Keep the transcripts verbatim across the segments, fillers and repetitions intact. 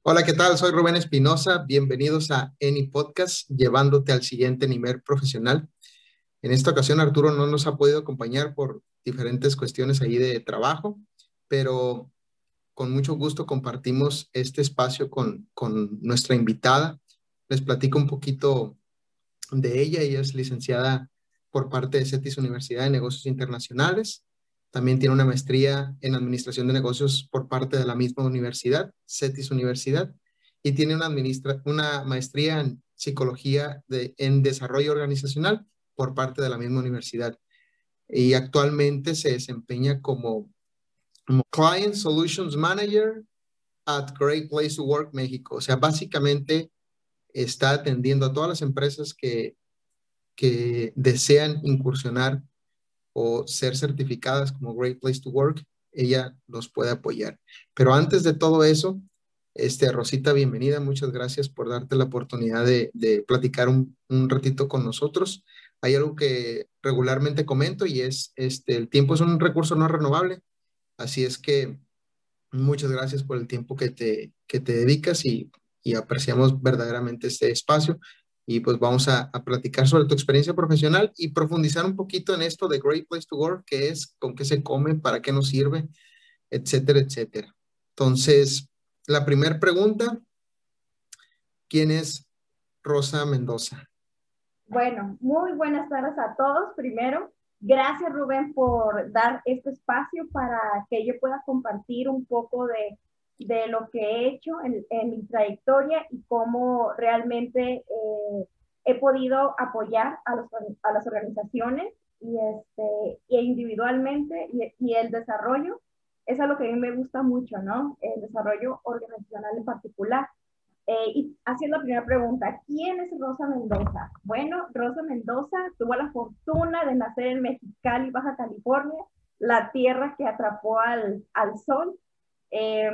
Hola, ¿qué tal? Soy Rubén Espinosa. Bienvenidos a Eni Podcast, llevándote al siguiente nivel profesional. En esta ocasión, Arturo no nos ha podido acompañar por diferentes cuestiones ahí de trabajo, pero con mucho gusto compartimos este espacio con, con nuestra invitada. Les platico un poquito de ella. Ella es licenciada por parte de CETIS Universidad de Negocios Internacionales. También tiene una maestría en Administración de Negocios por parte de la misma universidad, CETIS Universidad, y tiene una, administra una maestría en Psicología de, en Desarrollo Organizacional por parte de la misma universidad. Y actualmente se desempeña como, como Client Solutions Manager at Great Place to Work México. O sea, básicamente está atendiendo a todas las empresas que que desean incursionar o ser certificadas como Great Place to Work, ella los puede apoyar. Pero antes de todo eso, este, Rosita, bienvenida. Muchas gracias por darte la oportunidad de, de platicar un, un ratito con nosotros. Hay algo que regularmente comento y es, este, el tiempo es un recurso no renovable. Así es que muchas gracias por el tiempo que te, que te dedicas y, y apreciamos verdaderamente este espacio. Y pues vamos a, a platicar sobre tu experiencia profesional y profundizar un poquito en esto de Great Place to Work, qué es, con qué se come, para qué nos sirve, etcétera, etcétera. Entonces, la primera pregunta, ¿quién es Rosa Mendoza? Bueno, muy buenas tardes a todos. Primero, gracias Rubén por dar este espacio para que yo pueda compartir un poco de, de lo que he hecho en, en mi trayectoria y cómo realmente eh, he podido apoyar a, los, a las organizaciones y, este, y individualmente y, y el desarrollo. Es algo que a mí me gusta mucho, ¿no? El desarrollo organizacional en particular. Eh, y haciendo la primera pregunta, ¿quién es Rosa Mendoza? Bueno, Rosa Mendoza tuvo la fortuna de nacer en Mexicali, Baja California, la tierra que atrapó al, al sol. Eh,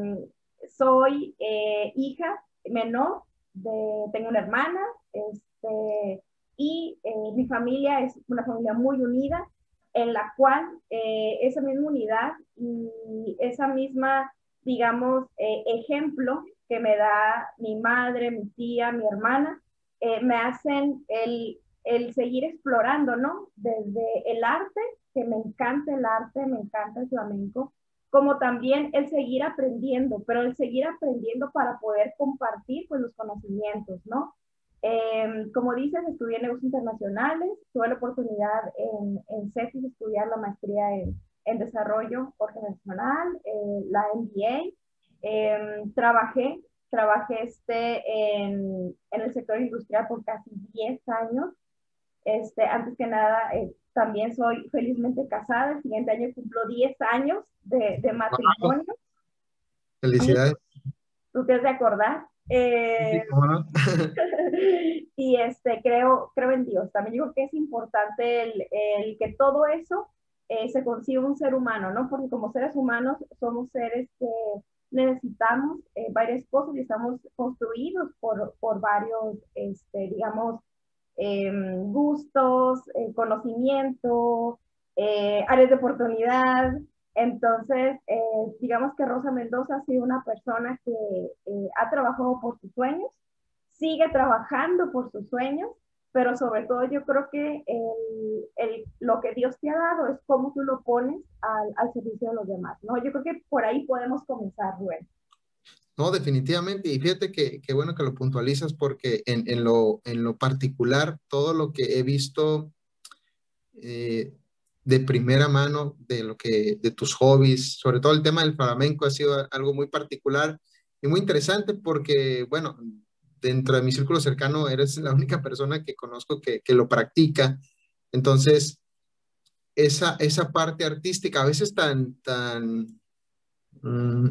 soy eh, hija menor, de, tengo una hermana, este, y eh, mi familia es una familia muy unida, en la cual eh, esa misma unidad y esa misma, digamos, eh, ejemplo que me da mi madre, mi tía, mi hermana, eh, me hacen el, el seguir explorando, ¿no? Desde el arte, que me encanta el arte, me encanta el flamenco, como también el seguir aprendiendo, pero el seguir aprendiendo para poder compartir pues los conocimientos, ¿no? Eh, como dices, estudié negocios internacionales, tuve la oportunidad en, en CETIS de estudiar la maestría en, en desarrollo organizacional, eh, la M B A. Eh, trabajé, trabajé este, en, en el sector industrial por casi diez años. Este, antes que nada, eh, también soy felizmente casada. El siguiente año cumplo diez años de, de Wow, matrimonio. felicidades. ¿Tú te has de acordar? Sí, Eh, ¿cómo no? y este, creo, creo en Dios. También digo que es importante el, el que todo eso eh, se consiga un ser humano, ¿no? Porque como seres humanos somos seres que necesitamos eh, varias cosas y estamos construidos por, por varios, este, digamos, eh, gustos, eh, conocimiento, eh, áreas de oportunidad. Entonces, eh, digamos que Rosa Mendoza ha sido una persona que eh, ha trabajado por sus sueños, sigue trabajando por sus sueños, pero sobre todo yo creo que el, el, lo que Dios te ha dado es cómo tú lo pones al, al servicio de los demás, ¿no? Yo creo que por ahí podemos comenzar, Rubén. No, definitivamente. Y fíjate que, que bueno que lo puntualizas porque en, en lo, en lo particular, todo lo que he visto eh, de primera mano de lo que, de tus hobbies, sobre todo el tema del flamenco ha sido algo muy particular y muy interesante porque, bueno, dentro de mi círculo cercano eres la única persona que conozco que, que lo practica. Entonces, esa, esa parte artística, a veces tan, tan, mm,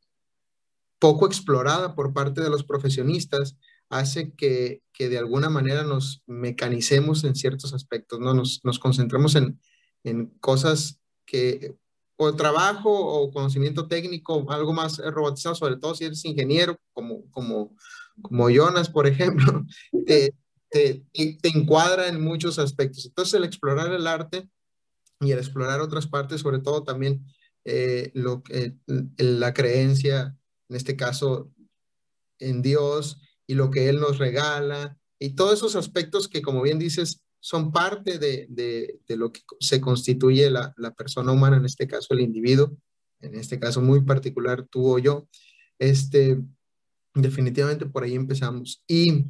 poco explorada por parte de los profesionistas, hace que, que de alguna manera nos mecanicemos en ciertos aspectos, ¿no? Nos, nos concentremos en, en cosas que, o trabajo o conocimiento técnico, algo más robotizado, sobre todo si eres ingeniero, como, como, como Jonas, por ejemplo, te, te, te encuadra en muchos aspectos. Entonces, el explorar el arte y el explorar otras partes, sobre todo también eh, lo, eh, la creencia, en este caso en Dios y lo que Él nos regala y todos esos aspectos que, como bien dices, son parte de, de, de lo que se constituye la, la persona humana, en este caso el individuo, en este caso muy particular tú o yo. Este, definitivamente por ahí empezamos. Y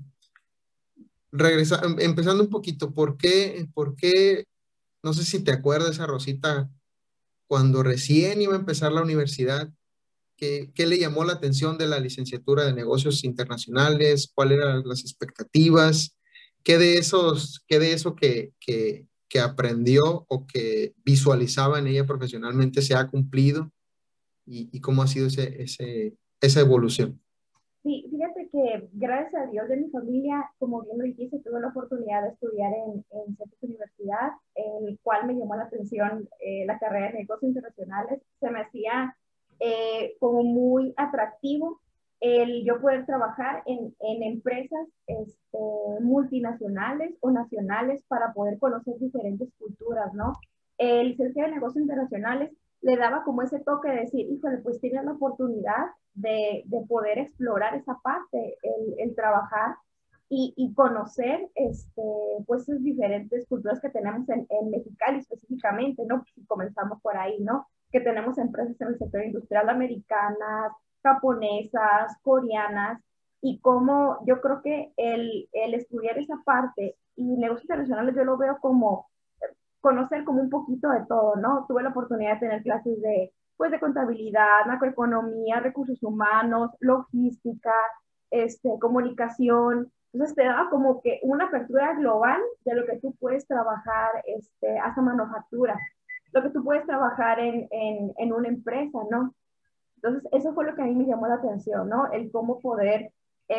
regresa, empezando un poquito, ¿por qué, por qué, no sé si te acuerdas, esa Rosita, cuando recién iba a empezar la universidad, ¿qué, qué le llamó la atención de la licenciatura de negocios internacionales? ¿Cuáles eran las expectativas? ¿Qué de esos, qué de eso que, que, que aprendió o que visualizaba en ella profesionalmente se ha cumplido? ¿Y, y cómo ha sido ese, ese, esa evolución? Sí, fíjate que gracias a Dios de mi familia, como bien lo dijiste, tuve la oportunidad de estudiar en, en cierta universidad, el cual me llamó la atención eh, la carrera de negocios internacionales. Se me hacía eh, como muy atractivo el yo poder trabajar en, en empresas este, multinacionales o nacionales para poder conocer diferentes culturas, ¿no? El licenciado de negocios internacionales le daba como ese toque de decir, híjole, pues tienes la oportunidad de, de poder explorar esa parte, el, el trabajar y, y, conocer este, pues esas diferentes culturas que tenemos en, en Mexicali específicamente, ¿no? Si comenzamos por ahí, ¿no? Que tenemos empresas en el sector industrial americanas, japonesas, coreanas, y cómo yo creo que el, el estudiar esa parte y negocios internacionales yo lo veo como conocer como un poquito de todo, ¿no? Tuve la oportunidad de tener clases de, pues, de contabilidad, macroeconomía, recursos humanos, logística, este, comunicación. Entonces te daba como que una apertura global de lo que tú puedes trabajar este, hasta manufactura, lo que tú puedes trabajar en, en, en una empresa, ¿no? Entonces eso fue lo que a mí me llamó la atención, ¿no? El cómo poder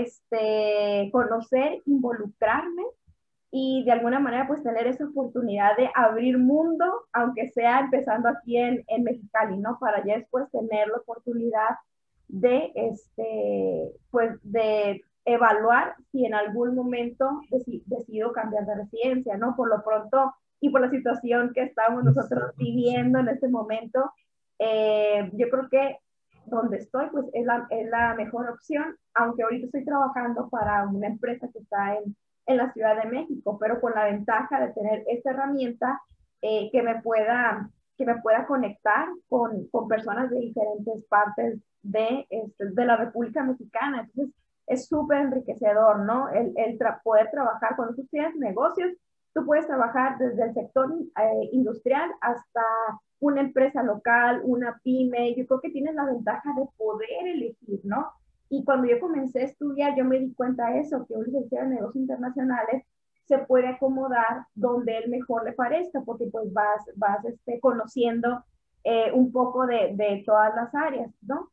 este, conocer, involucrarme y de alguna manera pues tener esa oportunidad de abrir mundo, aunque sea empezando aquí en, en Mexicali, ¿no? Para ya después tener la oportunidad de, este, pues de evaluar si en algún momento deci decido cambiar de residencia, ¿no? Por lo pronto y por la situación que estamos nosotros viviendo en este momento, eh, yo creo que donde estoy pues es la, es la mejor opción, aunque ahorita estoy trabajando para una empresa que está en en la Ciudad de México, pero con la ventaja de tener esta herramienta eh, que, me pueda, que me pueda conectar con, con personas de diferentes partes de, este, de la República Mexicana. Entonces, es súper enriquecedor, ¿no? El, el tra poder trabajar, cuando tú tienes negocios, tú puedes trabajar desde el sector eh, industrial hasta una empresa local, una pyme. Yo creo que tienes la ventaja de poder elegir, ¿no? Y cuando yo comencé a estudiar, yo me di cuenta de eso, que un licenciado en negocios internacionales se puede acomodar donde él mejor le parezca, porque pues vas, vas este, conociendo eh, un poco de, de todas las áreas, ¿no?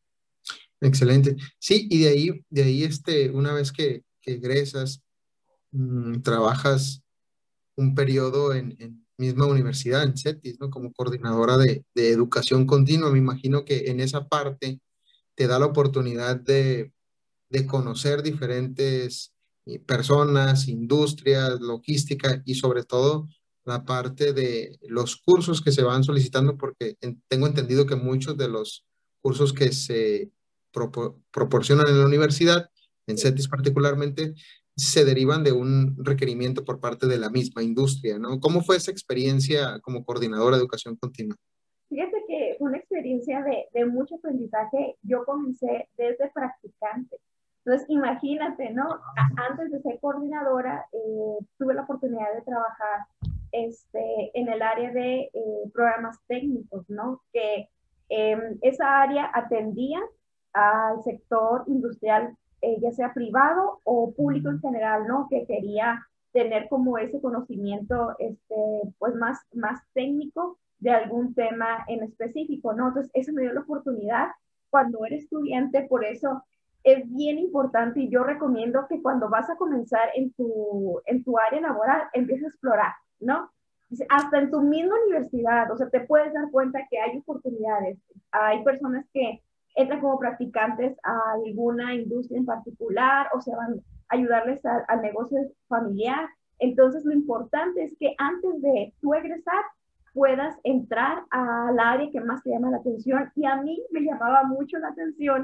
Excelente. Sí, y de ahí, de ahí este, una vez que, que egresas, mmm, trabajas un periodo en, en misma universidad, en CETIS, ¿no? Como coordinadora de, de educación continua. Me imagino que en esa parte te da la oportunidad de, de conocer diferentes eh, personas, industrias, logística y sobre todo la parte de los cursos que se van solicitando, porque en, tengo entendido que muchos de los cursos que se propo, proporcionan en la universidad, en Sí. CETIS particularmente, se derivan de un requerimiento por parte de la misma industria, ¿no? ¿Cómo fue esa experiencia como coordinadora de educación continua? Fíjate que fue una experiencia de, de mucho aprendizaje. Yo comencé desde practicante. Entonces, imagínate, ¿no? A, antes de ser coordinadora, eh, tuve la oportunidad de trabajar este, en el área de eh, programas técnicos, ¿no? Que eh, esa área atendía al sector industrial, eh, ya sea privado o público en general, ¿no? Que quería tener como ese conocimiento, este, pues más, más técnico de algún tema en específico, ¿no? Entonces, eso me dio la oportunidad cuando eres estudiante, por eso es bien importante y yo recomiendo que cuando vas a comenzar en tu, en tu área laboral, empieces a explorar, ¿no? Hasta en tu misma universidad, o sea, te puedes dar cuenta que hay oportunidades. Hay personas que entran como practicantes a alguna industria en particular o se van a ayudarles al negocio familiar. Entonces, lo importante es que antes de tú egresar, puedas entrar al área que más te llama la atención. Y a mí me llamaba mucho la atención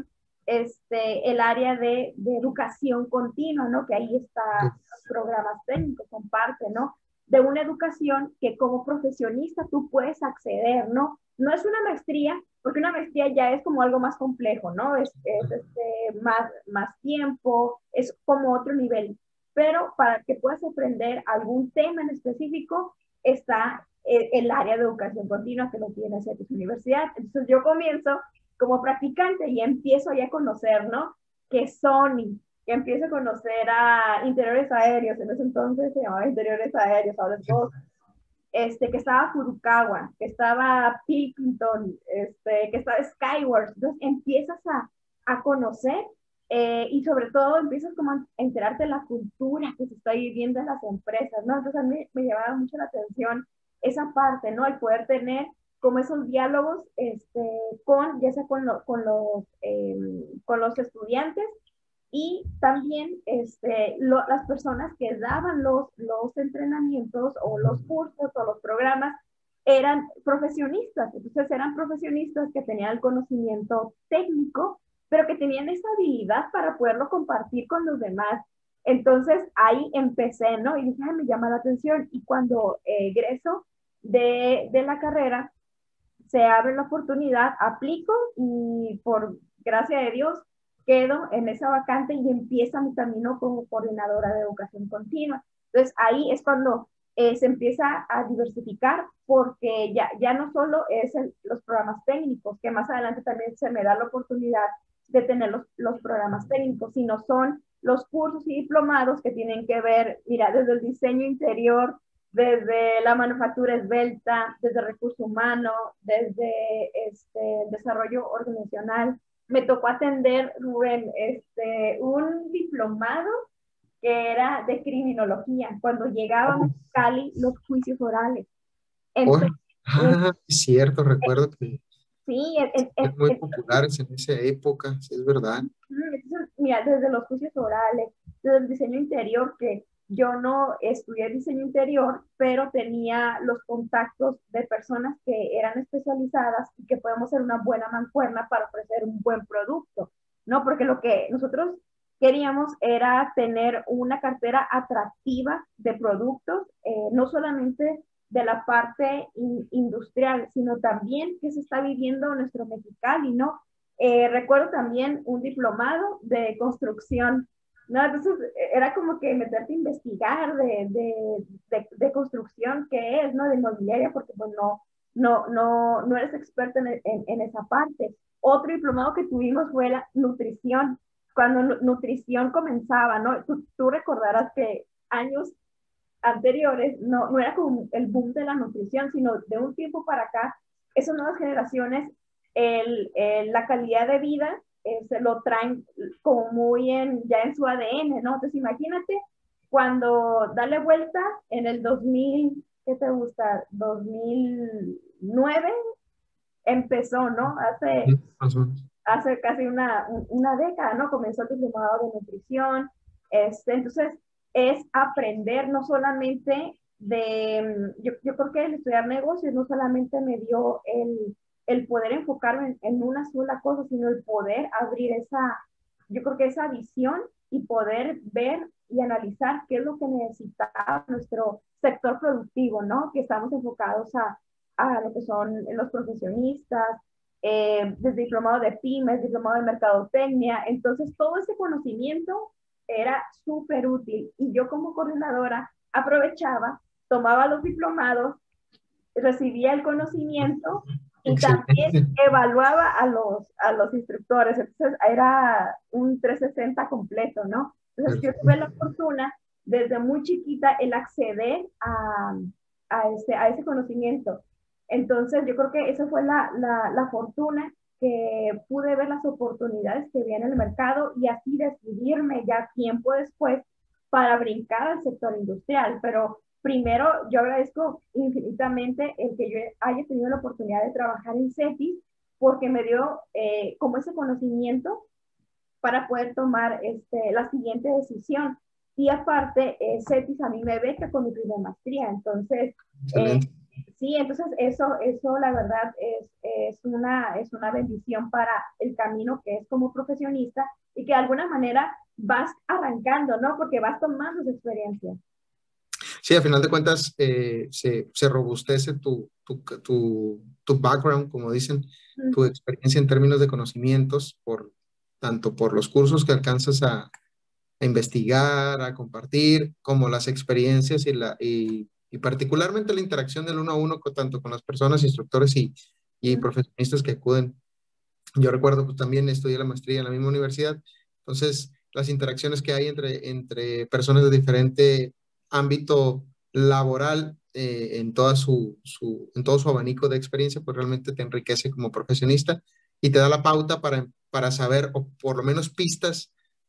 este, el área de, de educación continua, ¿no? Que ahí está Sí. los programas técnicos, son parte, ¿no? De una educación que como profesionista tú puedes acceder, ¿no? No es una maestría, porque una maestría ya es como algo más complejo, ¿no? Es, es este, más, más tiempo, es como otro nivel. Pero para que puedas aprender algún tema en específico, está el, el área de educación continua que lo tiene C E T I S Universidad. Entonces yo comienzo como practicante y empiezo ya a conocer, ¿no? Que Sony, que empiezo a conocer a Interiores Aéreos, en ese entonces se llamaba Interiores Aéreos, ahora es Ghost, este, que estaba Furukawa, que estaba Pilkington, este, que estaba Skyward. Entonces empiezas a, a conocer eh, y sobre todo empiezas como a enterarte de la cultura que se está viviendo en las empresas, ¿no? Entonces a mí me llamaba mucho la atención esa parte, ¿no? El poder tener como esos diálogos este, con, ya sea con, lo, con, los, eh, con los estudiantes y también este, lo, las personas que daban los, los entrenamientos o los cursos o los programas eran profesionistas, entonces eran profesionistas que tenían el conocimiento técnico, pero que tenían esa habilidad para poderlo compartir con los demás. Entonces ahí empecé, ¿no? Y dije, ay, me llama la atención. Y cuando eh, egreso de, de la carrera, se abre la oportunidad, aplico y por gracia de Dios quedo en esa vacante y empieza mi camino como coordinadora de educación continua. Entonces ahí es cuando eh, se empieza a diversificar porque ya, ya no solo es el, los programas técnicos, que más adelante también se me da la oportunidad de tener los, los programas técnicos, sino son los cursos y diplomados que tienen que ver, mira, desde el diseño interior, desde la manufactura esbelta, desde recurso humano, desde este, desarrollo organizacional. Me tocó atender, Rubén, este, un diplomado que era de criminología, cuando llegaban a Cali los juicios orales. Oh, Entonces, ah, es cierto, recuerdo que sí, en, eran en, muy en, populares en esa época, sí, es verdad. entonces, mira, desde los juicios orales, desde el diseño interior, que yo no estudié diseño interior, pero tenía los contactos de personas que eran especializadas y que podemos ser una buena mancuerna para ofrecer un buen producto, ¿no? Porque lo que nosotros queríamos era tener una cartera atractiva de productos, eh, no solamente de la parte in industrial, sino también que se está viviendo en nuestro Mexicali, ¿no? Eh, recuerdo también un diplomado de construcción, ¿no? Entonces era como que meterte a investigar de, de, de, de construcción qué es, ¿no? De inmobiliaria, porque pues no, no, no, no eres experto en, en, en esa parte. Otro diplomado que tuvimos fue la nutrición. Cuando nutrición comenzaba, ¿no? Tú, tú recordarás que años anteriores no, no era como el boom de la nutrición, sino de un tiempo para acá, esas nuevas generaciones, el, el, la calidad de vida eh, se lo traen como muy en, ya en su A D N, ¿no? Entonces imagínate cuando dale vuelta en el dos mil, ¿qué te gusta? dos mil nueve empezó, ¿no? Hace, hace casi una, una década, ¿no? Comenzó el diplomado de nutrición. Este, entonces, es aprender no solamente de, yo, yo creo que el estudiar negocios no solamente me dio el, el poder enfocarme en, en una sola cosa, sino el poder abrir esa, yo creo que esa visión y poder ver y analizar qué es lo que necesita nuestro sector productivo, ¿no? Que estamos enfocados a, a lo que son los profesionistas, eh, desde diplomado de pymes, diplomado de mercadotecnia. Entonces, todo ese conocimiento era súper útil y yo como coordinadora aprovechaba, tomaba los diplomados, recibía el conocimiento y también Excelente. evaluaba a los, a los instructores. Entonces, era un trescientos sesenta completo, ¿no? Entonces, yo tuve la fortuna desde muy chiquita el acceder a, a, ese, a ese conocimiento. Entonces, yo creo que esa fue la, la, la fortuna que pude ver las oportunidades que había en el mercado y así decidirme ya tiempo después para brincar al sector industrial. Pero primero, yo agradezco infinitamente el que yo haya tenido la oportunidad de trabajar en CETIS porque me dio eh, como ese conocimiento para poder tomar este, la siguiente decisión. Y aparte, eh, CETIS a mí me beca con mi primera maestría. Entonces, eh, Excelente. Sí, entonces eso, eso la verdad es, es, una, es una bendición para el camino que es como profesionista y que de alguna manera vas arrancando, ¿no? Porque vas tomando esa experiencia. Sí, a final de cuentas eh, se, se robustece tu, tu, tu, tu background, como dicen, tu Uh-huh. experiencia en términos de conocimientos, por, tanto por los cursos que alcanzas a, a investigar, a compartir, como las experiencias y, la, y, y particularmente la interacción del uno a uno, con, tanto con las personas, instructores y, y Uh-huh. profesionistas que acuden. Yo recuerdo que también estudié la maestría en la misma universidad, entonces las interacciones que hay entre, entre personas de diferente ámbito laboral eh, en, toda su, su, en todo su abanico de experiencia, pues realmente te enriquece como profesionista y te da la pauta para, para saber, o por lo menos pistas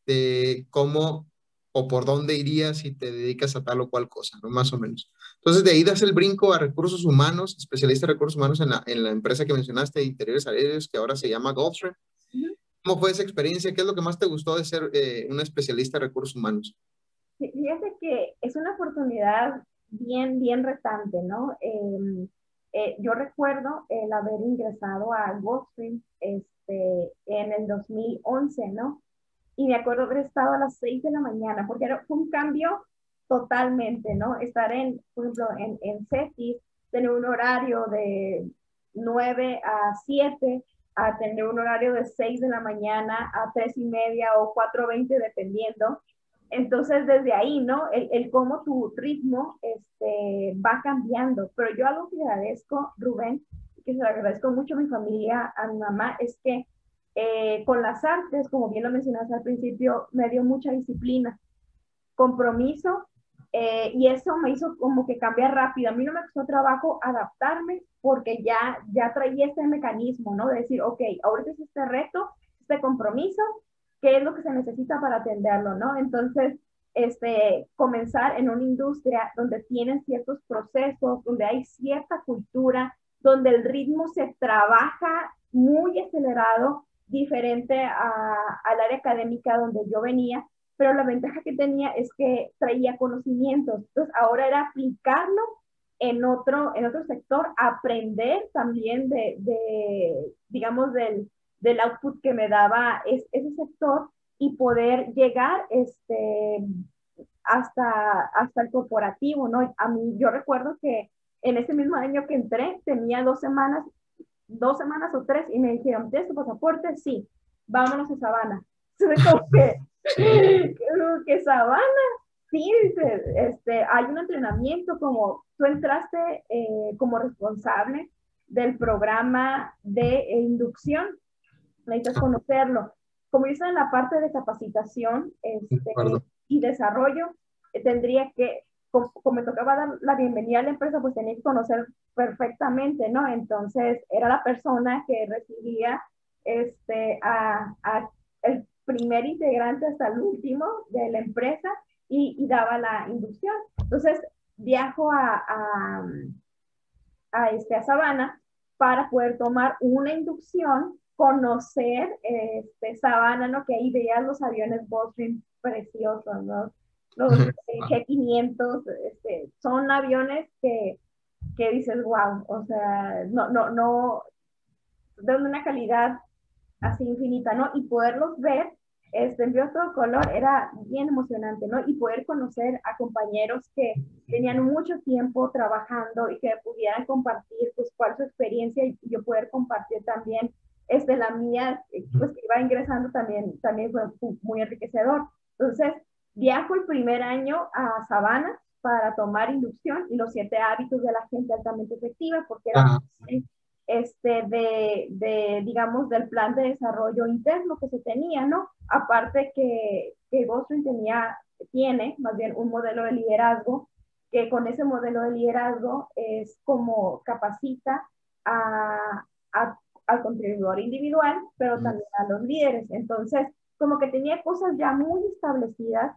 de cómo o por dónde irías si te dedicas a tal o cual cosa, ¿no? Más o menos. Entonces, de ahí das el brinco a recursos humanos, especialista en recursos humanos en la, en la empresa que mencionaste, Interiores Aéreos, que ahora se llama Gulfstream. Uh-huh. ¿Cómo fue esa experiencia? ¿Qué es lo que más te gustó de ser eh, una especialista en recursos humanos? Fíjate que es una oportunidad bien, bien retante, ¿no? Eh, eh, yo recuerdo el haber ingresado a Gulfstream este, en el dos mil once, ¿no? Y me acuerdo haber estado a las seis de la mañana, porque era, fue un cambio totalmente, ¿no? Estar en, por ejemplo, en, en CETIS, tener un horario de nueve a siete, a tener un horario de seis de la mañana a tres y media o cuatro veinte, dependiendo. Entonces, desde ahí, ¿no? El, el cómo tu ritmo este, va cambiando. Pero yo algo que agradezco, Rubén, que se lo agradezco mucho a mi familia, a mi mamá, es que eh, con las artes, como bien lo mencionaste al principio, me dio mucha disciplina, compromiso, eh, y eso me hizo como que cambiar rápido. A mí no me costó trabajo adaptarme porque ya, ya traía este mecanismo, ¿no? De decir, ok, ahorita es este reto, este compromiso, ¿qué es lo que se necesita para atenderlo, ¿no? Entonces, este, comenzar en una industria donde tienen ciertos procesos, donde hay cierta cultura, donde el ritmo se trabaja muy acelerado, diferente a, al área académica donde yo venía, pero la ventaja que tenía es que traía conocimientos. Entonces, ahora era aplicarlo en otro, en otro sector, aprender también de, de digamos, del, del output que me daba es, ese sector y poder llegar este, hasta, hasta el corporativo, ¿no? A mí, yo recuerdo que en ese mismo año que entré, tenía dos semanas, dos semanas o tres, y me dijeron, ¿tienes tu pasaporte? Sí, vámonos a Sabana. Como que, Sí. que Sabana, sí, dice, este, hay un entrenamiento como, tú entraste eh, como responsable del programa de eh, inducción, necesitas conocerlo. Como yo estoy en la parte de capacitación De este, acuerdo. y desarrollo, eh, tendría que, como, como, me tocaba dar la bienvenida a la empresa, pues tenía que conocer perfectamente, ¿no? Entonces, era la persona que recibía este, a, a el primer integrante hasta el último de la empresa y, y daba la inducción. Entonces, viajo a, a, a, este, a Sabana para poder tomar una inducción, conocer este, Sabana, ¿no? Que ahí veías los aviones Gulfstream preciosos, ¿no? Los eh, G quinientos, este, son aviones que, que dices, wow, o sea, no, no, no, de una calidad así infinita, ¿no? Y poderlos ver este, en otro color era bien emocionante, ¿no? Y poder conocer a compañeros que tenían mucho tiempo trabajando y que pudieran compartir, pues, cuál es su experiencia y yo poder compartir también este, la mía, pues, que iba ingresando también, también fue muy enriquecedor. Entonces, viajo el primer año a Sabana para tomar inducción y los siete hábitos de la gente altamente efectiva, porque era Ah, este, de, de, digamos, del plan de desarrollo interno que se tenía, ¿no? Aparte que, que Gosling tenía, tiene más bien un modelo de liderazgo, que con ese modelo de liderazgo es como capacita a, a, al contribuidor individual, pero también a los líderes. Entonces, como que tenía cosas ya muy establecidas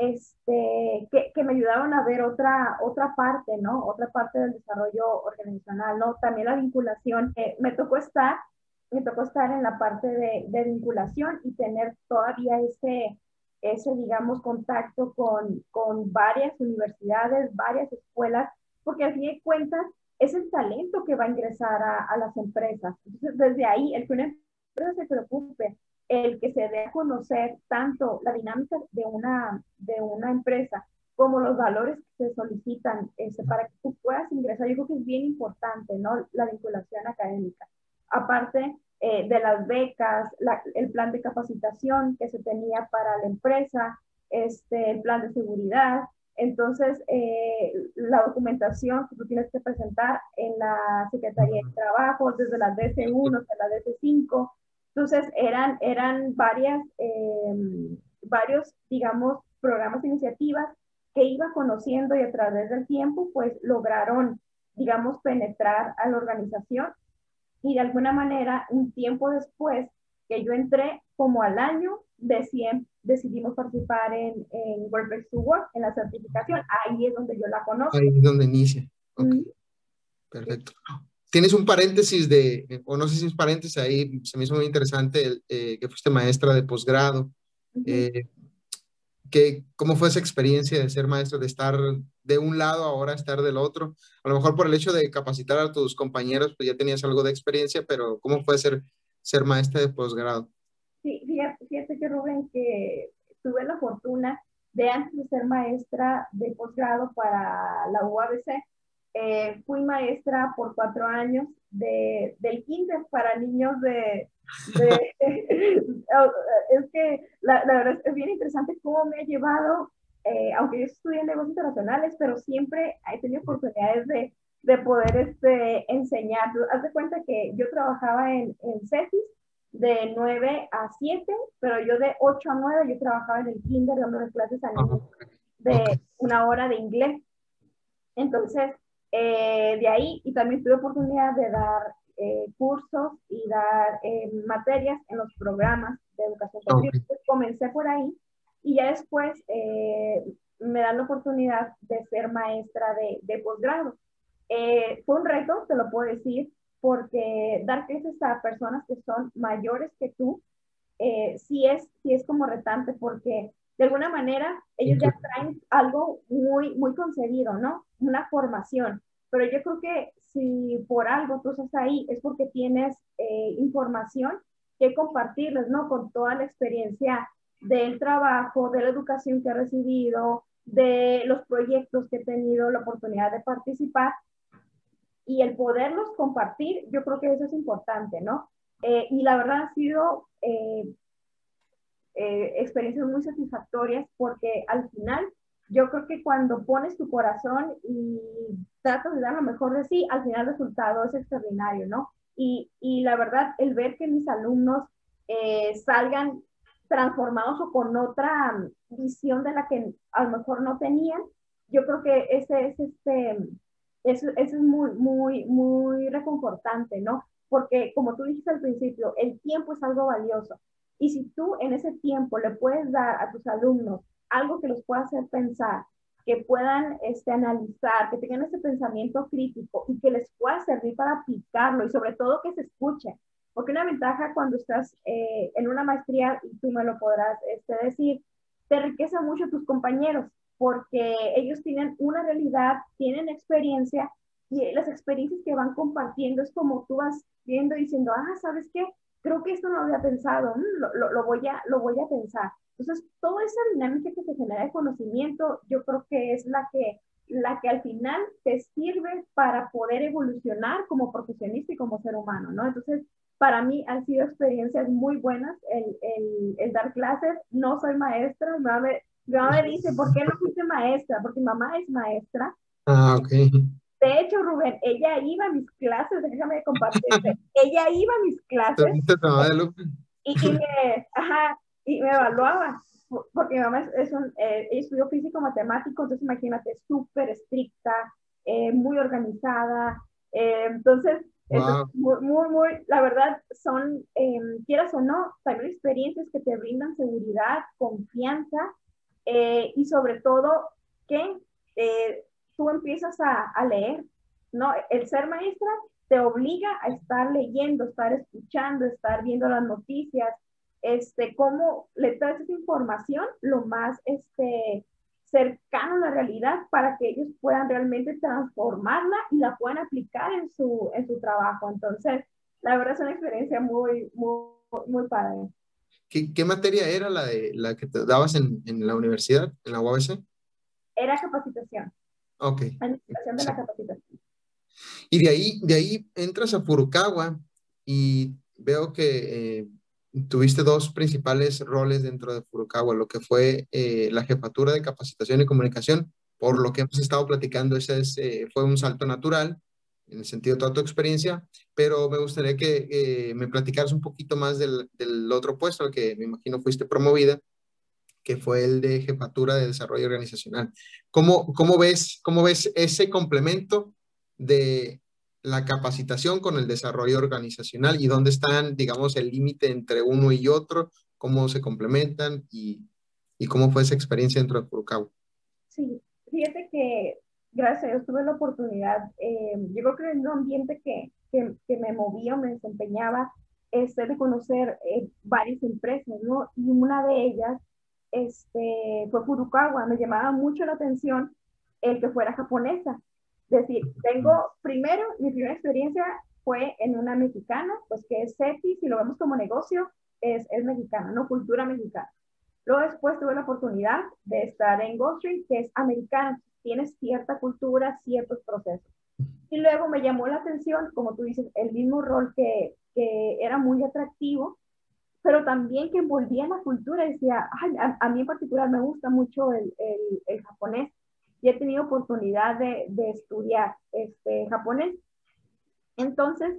este, que, que, me ayudaron a ver otra, otra parte, ¿no? Otra parte del desarrollo organizacional, ¿no? También la vinculación. Eh, me tocó estar, me tocó estar en la parte de, de vinculación y tener todavía ese, ese digamos, contacto con, con varias universidades, varias escuelas, porque al fin de cuentas, es el talento que va a ingresar a, a las empresas. Entonces, desde ahí, el que una empresa se preocupe, el que se dé a conocer tanto la dinámica de una, de una empresa como los valores que se solicitan este, para que tú puedas ingresar, yo creo que es bien importante, ¿no? La vinculación académica. Aparte eh, de las becas, la, el plan de capacitación que se tenía para la empresa, este, el plan de seguridad. Entonces, eh, la documentación que tú tienes que presentar en la Secretaría de Trabajo, desde la D C uno hasta la D C cinco. Entonces, eran, eran varias, eh, varios, digamos, programas e iniciativas que iba conociendo y a través del tiempo, pues, lograron, digamos, penetrar a la organización y de alguna manera, un tiempo después que yo entré, como al año, decidí, decidimos participar en, en WordPress to Work, en la certificación. Ahí es donde yo la conozco. Ahí es donde inicia. Ok, Mm. perfecto. Tienes un paréntesis de, o no sé si es paréntesis, ahí se me hizo muy interesante eh, que fuiste maestra de posgrado. Uh-huh. Eh, que, ¿cómo fue esa experiencia de ser maestro, de estar de un lado ahora estar del otro? A lo mejor por el hecho de capacitar a tus compañeros, pues ya tenías algo de experiencia, pero ¿cómo fue ser, ser maestra de posgrado? Sí, fíjate, fíjate que Rubén, que tuve la fortuna de antes de ser maestra de posgrado para la U A B C, eh, fui maestra por cuatro años de, del kinder para niños de... de es que la, la, verdad es bien interesante cómo me ha llevado, eh, aunque yo estudié negocios internacionales, pero siempre he tenido oportunidades de, de poder este, enseñar. Haz de cuenta que yo trabajaba en, en CETIS de nueve a siete, pero yo de ocho a nueve yo trabajaba en el kinder dando clases a niños de Okay. una hora de inglés. Entonces, eh, de ahí, y también tuve oportunidad de dar eh, cursos y dar eh, materias en los programas de educación continua. Okay. Entonces, comencé por ahí y ya después eh, me dan la oportunidad de ser maestra de, de posgrado. Eh, fue un reto, te lo puedo decir, porque dar clases a personas que son mayores que tú, eh, sí, es, sí es como retante, porque de alguna manera ellos ya traen algo muy, muy concebido, ¿no? Una formación. Pero yo creo que si por algo tú estás ahí es porque tienes eh, información que compartirles, ¿no? Con toda la experiencia del trabajo, de la educación que he recibido, de los proyectos que he tenido la oportunidad de participar y el poderlos compartir, yo creo que eso es importante, ¿no? Eh, y la verdad ha sido eh, eh, experiencias muy satisfactorias porque al final yo creo que cuando pones tu corazón y tratas de dar lo mejor de sí, al final el resultado es extraordinario, ¿no? Y, y la verdad, el ver que mis alumnos eh, salgan transformados o con otra visión de la que a lo mejor no tenían, yo creo que ese es este, eso, eso es muy, muy, muy reconfortante, ¿no? Porque como tú dijiste al principio, el tiempo es algo valioso. Y si tú en ese tiempo le puedes dar a tus alumnos algo que los pueda hacer pensar, que puedan este, analizar, que tengan ese pensamiento crítico y que les pueda servir para aplicarlo y sobre todo que se escuchen. Porque una ventaja cuando estás eh, en una maestría, y tú me lo podrás este, decir, te enriquece mucho tus compañeros porque ellos tienen una realidad, tienen experiencia y las experiencias que van compartiendo es como tú vas viendo y diciendo, ah, ¿sabes qué? Creo que esto no lo había pensado, lo, lo, lo, voy a, lo voy a pensar. Entonces, toda esa dinámica que se genera de conocimiento, yo creo que es la que, la que al final te sirve para poder evolucionar como profesionista y como ser humano, ¿no? Entonces, para mí han sido experiencias muy buenas el, el, el dar clases. No soy maestra, mi mamá, me, mi mamá me dice, ¿por qué no fuiste maestra? Porque mi mamá es maestra. Ah, ok. De hecho, Rubén, ella iba a mis clases, déjame compartirte, ella iba a mis clases y, y, me, ajá, y me evaluaba, porque mi mamá es, es un, eh, ella estudió físico matemático, entonces imagínate, súper estricta, eh, muy organizada, eh, entonces, Wow. muy, muy, muy, la verdad, son, eh, quieras o no, también experiencias que te brindan seguridad, confianza, eh, y sobre todo que eh, tú empiezas a, a leer, ¿no? El ser maestra te obliga a estar leyendo, estar escuchando, estar viendo las noticias, este, cómo le traes esa información lo más este, cercano a la realidad para que ellos puedan realmente transformarla y la puedan aplicar en su, en su trabajo. Entonces, la verdad es una experiencia muy, muy, muy padre. ¿Qué, qué materia era la, de, la que te dabas en, en la universidad, en la U A B C? Era capacitación. Ok. Administración de Sí. la capacitación. Y de ahí, de ahí entras a Furukawa y veo que eh, tuviste dos principales roles dentro de Furukawa, lo que fue eh, la jefatura de capacitación y comunicación. Por lo que hemos estado platicando, ese es, eh, fue un salto natural en el sentido de toda tu experiencia, pero me gustaría que eh, me platicaras un poquito más del, del otro puesto al que me imagino fuiste promovida, que fue el de jefatura de desarrollo organizacional. ¿Cómo, cómo ves, cómo ves ese complemento de la capacitación con el desarrollo organizacional y dónde están, digamos, el límite entre uno y otro, cómo se complementan y, y cómo fue esa experiencia dentro de Furukawa? Sí, fíjate que gracias a Dios tuve la oportunidad, eh, yo creo que en un ambiente que, que, que me movía, me desempeñaba, este, de conocer eh, varias empresas, ¿no? Y una de ellas este, fue Furukawa. Me llamaba mucho la atención el que fuera japonesa. Es decir, tengo primero, mi primera experiencia fue en una mexicana, pues que es CETI, si lo vemos como negocio, es, es mexicana, ¿no? Cultura mexicana. Luego después tuve la oportunidad de estar en Gulfstream, que es americana, tienes cierta cultura, ciertos procesos. Y luego me llamó la atención, como tú dices, el mismo rol que, que era muy atractivo, pero también que envolvía la cultura. Decía, ay, a, a, mí en particular me gusta mucho el, el, el japonés y he tenido oportunidad de, de estudiar este, japonés. Entonces,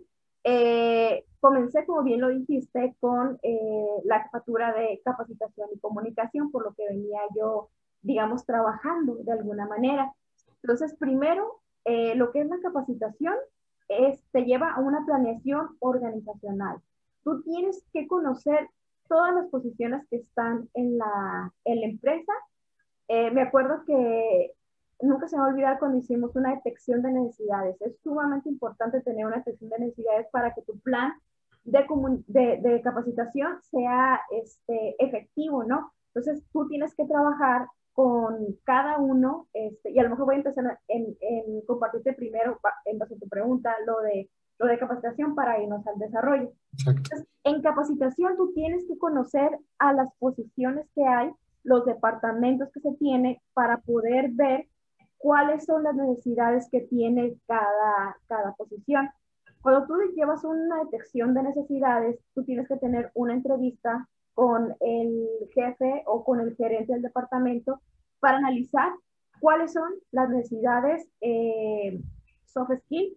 eh, comencé, como bien lo dijiste, con eh, la jefatura de capacitación y comunicación, por lo que venía yo, digamos, trabajando de alguna manera. Entonces, primero, eh, lo que es la capacitación es, te lleva a una planeación organizacional. Tú tienes que conocer todas las posiciones que están en la, en la empresa. Eh, me acuerdo que nunca se me va a olvidar cuando hicimos una detección de necesidades. Es sumamente importante tener una detección de necesidades para que tu plan de, de, de capacitación sea este, efectivo, ¿no? Entonces, tú tienes que trabajar con cada uno, este, y a lo mejor voy a empezar en, en compartirte primero, en base a tu pregunta, lo de, lo de capacitación para irnos al desarrollo. Entonces, en capacitación tú tienes que conocer a las posiciones que hay, los departamentos que se tiene para poder ver cuáles son las necesidades que tiene cada, cada posición. Cuando tú llevas una detección de necesidades, tú tienes que tener una entrevista con el jefe o con el gerente del departamento para analizar cuáles son las necesidades eh, soft skills,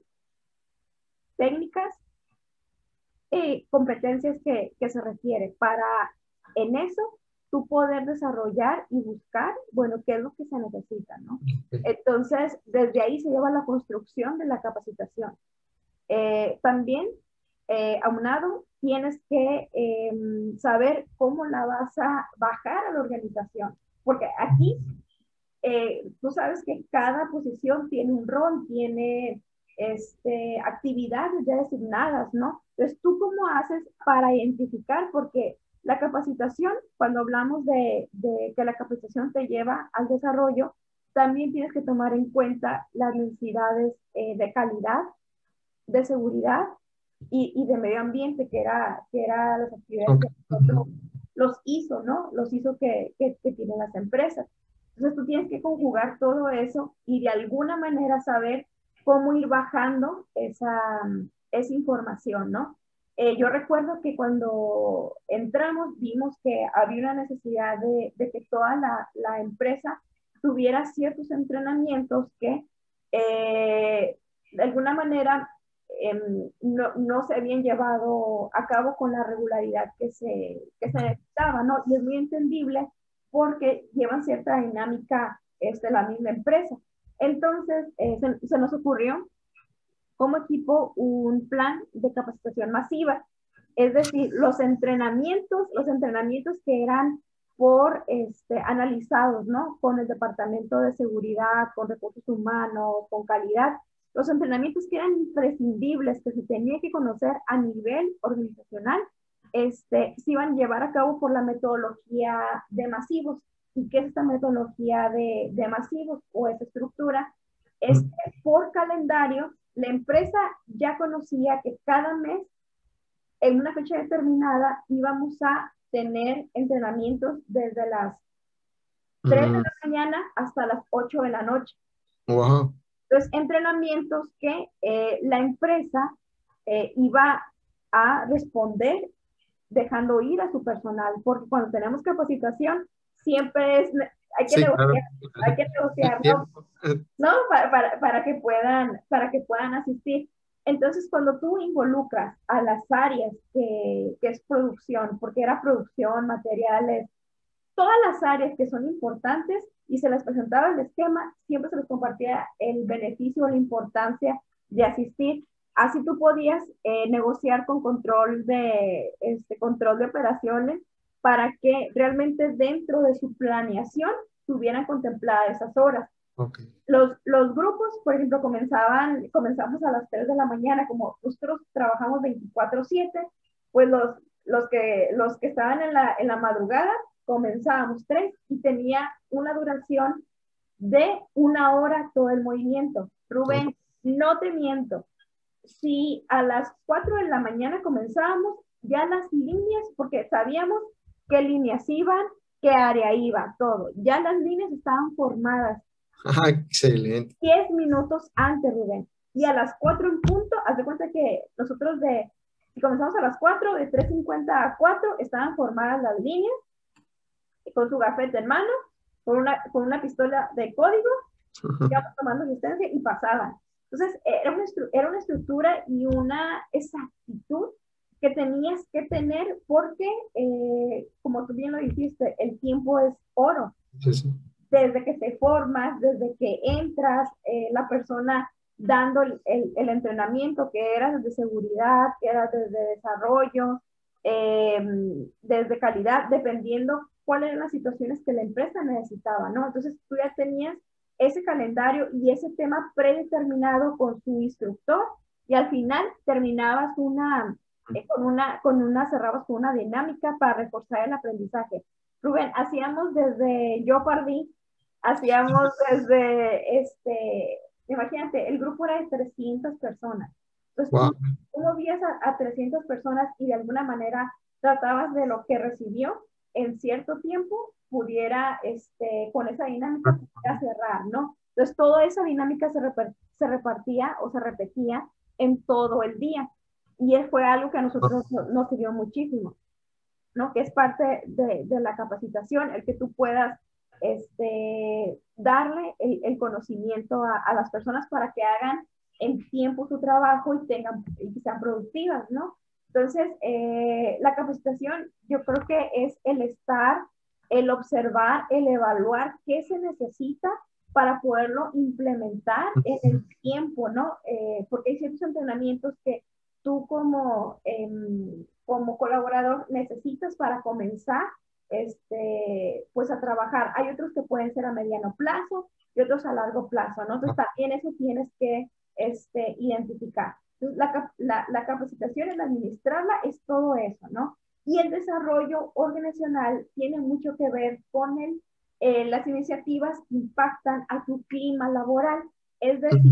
técnicas, y competencias que, que se requiere para en eso tú poder desarrollar y buscar, bueno, qué es lo que se necesita, ¿no? Entonces, desde ahí se lleva la construcción de la capacitación. Eh, también, eh, aunado, tienes que eh, saber cómo la vas a bajar a la organización, porque aquí eh, tú sabes que cada posición tiene un rol, tiene este, actividades ya designadas, ¿no? Entonces, ¿tú cómo haces para identificar? Porque la capacitación, cuando hablamos de, de que la capacitación te lleva al desarrollo, también tienes que tomar en cuenta las necesidades eh, de calidad, de seguridad y, y, de medio ambiente, que era, que era las actividades okay. que nosotros, los hizo, ¿no? Los hizo que, que, que tienen las empresas. Entonces tú tienes que conjugar todo eso y de alguna manera saber cómo ir bajando esa, esa información, ¿no? Eh, yo recuerdo que cuando entramos vimos que había una necesidad de, de que toda la, la empresa tuviera ciertos entrenamientos que eh, de alguna manera eh, no, no se habían llevado a cabo con la regularidad que se, que se necesitaba, ¿no? Y es muy entendible porque llevan cierta dinámica este, la misma empresa. Entonces, eh, se, se nos ocurrió como equipo un plan de capacitación masiva, es decir, los entrenamientos, los entrenamientos que eran por este, analizados, ¿no? Con el Departamento de Seguridad, con Recursos Humanos, con Calidad, los entrenamientos que eran imprescindibles, que se tenía que conocer a nivel organizacional, este, se iban a llevar a cabo por la metodología de masivos. ¿Y qué es esta metodología de, de masivos o esa estructura? Es que por calendario, la empresa ya conocía que cada mes, en una fecha determinada, íbamos a tener entrenamientos desde las tres de la mañana hasta las ocho de la noche. Wow. Entonces, entrenamientos que eh, la empresa eh, iba a responder dejando ir a su personal, porque cuando tenemos capacitación, siempre es, hay que Sí, negociar, claro. hay que negociar, ¿no? ¿No? Para, para, para, que puedan, para que puedan asistir. Entonces, cuando tú involucras a las áreas que, que es producción, porque era producción, materiales, todas las áreas que son importantes y se les presentaba el esquema, siempre se les compartía el beneficio, la importancia de asistir. Así tú podías eh, negociar con control de, este, control de operaciones para que realmente dentro de su planeación tuvieran contempladas esas horas. Okay. Los, los grupos, por ejemplo, comenzaban, comenzamos a las tres de la mañana, como nosotros trabajamos veinticuatro siete, pues los, los, que, los que estaban en la, en la madrugada comenzábamos tres y tenía una duración de una hora todo el movimiento. Rubén, no te miento, si a las cuatro de la mañana comenzábamos, ya las líneas, porque sabíamos qué líneas iban, qué área iba, todo, ya las líneas estaban formadas. Ah, excelente. diez minutos antes, Rubén. Y a las cuatro en punto, haz de cuenta que nosotros de, si comenzamos a las cuatro, de tres cincuenta a cuatro, estaban formadas las líneas, con su gafete en mano, con una, con una pistola de código, íbamos tomando asistencia y pasaban. Entonces, era una, era una estructura y una exactitud que tenías que tener porque, eh, como tú bien lo dijiste, el tiempo es oro. Sí, sí. Desde que te formas, desde que entras, eh, la persona dando el, el, el entrenamiento, que era desde seguridad, que era desde desarrollo, eh, desde calidad, dependiendo cuáles eran las situaciones que la empresa necesitaba, ¿no? Entonces tú ya tenías ese calendario y ese tema predeterminado con su instructor y al final terminabas una, eh, con una, con una, cerrabas con una dinámica para reforzar el aprendizaje. Rubén, hacíamos desde Yo Pardí, hacíamos desde, este, imagínate, el grupo era de trescientas personas. Entonces, wow. tú, tú movías a, a trescientas personas y de alguna manera tratabas de lo que recibió en cierto tiempo pudiera, este, con esa dinámica, pudiera cerrar, ¿no? Entonces, toda esa dinámica se, reper, se repartía o se repetía en todo el día. Y fue algo que a nosotros nos, nos sirvió muchísimo, ¿no? Que es parte de, de la capacitación, el que tú puedas este, darle el, el conocimiento a, a las personas para que hagan en tiempo su trabajo y, tengan, y sean productivas, ¿no? Entonces, eh, la capacitación yo creo que es el estar, el observar, el evaluar qué se necesita para poderlo implementar en el tiempo, ¿no? Eh, porque hay ciertos entrenamientos que tú como, eh, como colaborador necesitas para comenzar este, pues a trabajar. Hay otros que pueden ser a mediano plazo y otros a largo plazo, ¿no? Entonces también eso tienes que este, identificar. Entonces, la, la, la capacitación, el administrarla es todo eso, ¿no? Y el desarrollo organizacional tiene mucho que ver con el, eh, las iniciativas que impactan a tu clima laboral. Es decir,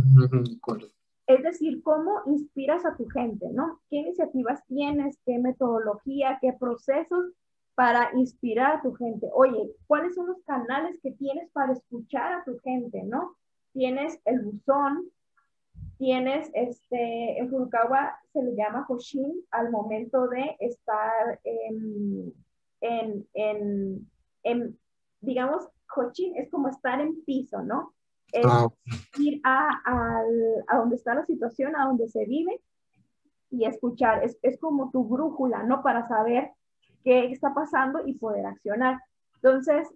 es decir, cómo inspiras a tu gente, ¿no? ¿Qué iniciativas tienes? ¿Qué metodología? ¿Qué procesos para inspirar a tu gente? Oye, ¿cuáles son los canales que tienes para escuchar a tu gente, ¿no? Tienes el buzón, tienes, este, en Furukawa se le llama Hoshin al momento de estar en, en, en, en digamos, Hoshin es como estar en piso, ¿no? Es ah. ir a, a, a donde está la situación, a donde se vive y escuchar. Es, es como tu brújula, ¿no? Para saber qué está pasando y poder accionar. Entonces,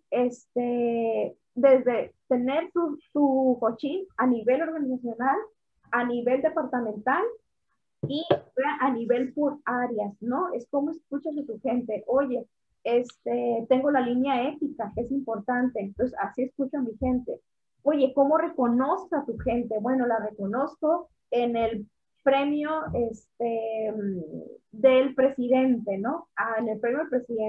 este, desde tener tu, tu Hoshin a nivel organizacional, a nivel departamental y a nivel por áreas, ¿no? Es como escuchas a tu gente. Oye, este, tengo la línea ética, que es importante, entonces así escucho a mi gente. Oye, ¿cómo reconoces a tu gente? Bueno, la reconozco en el premio este, del presidente, ¿no? Ah, en el premio del presidente.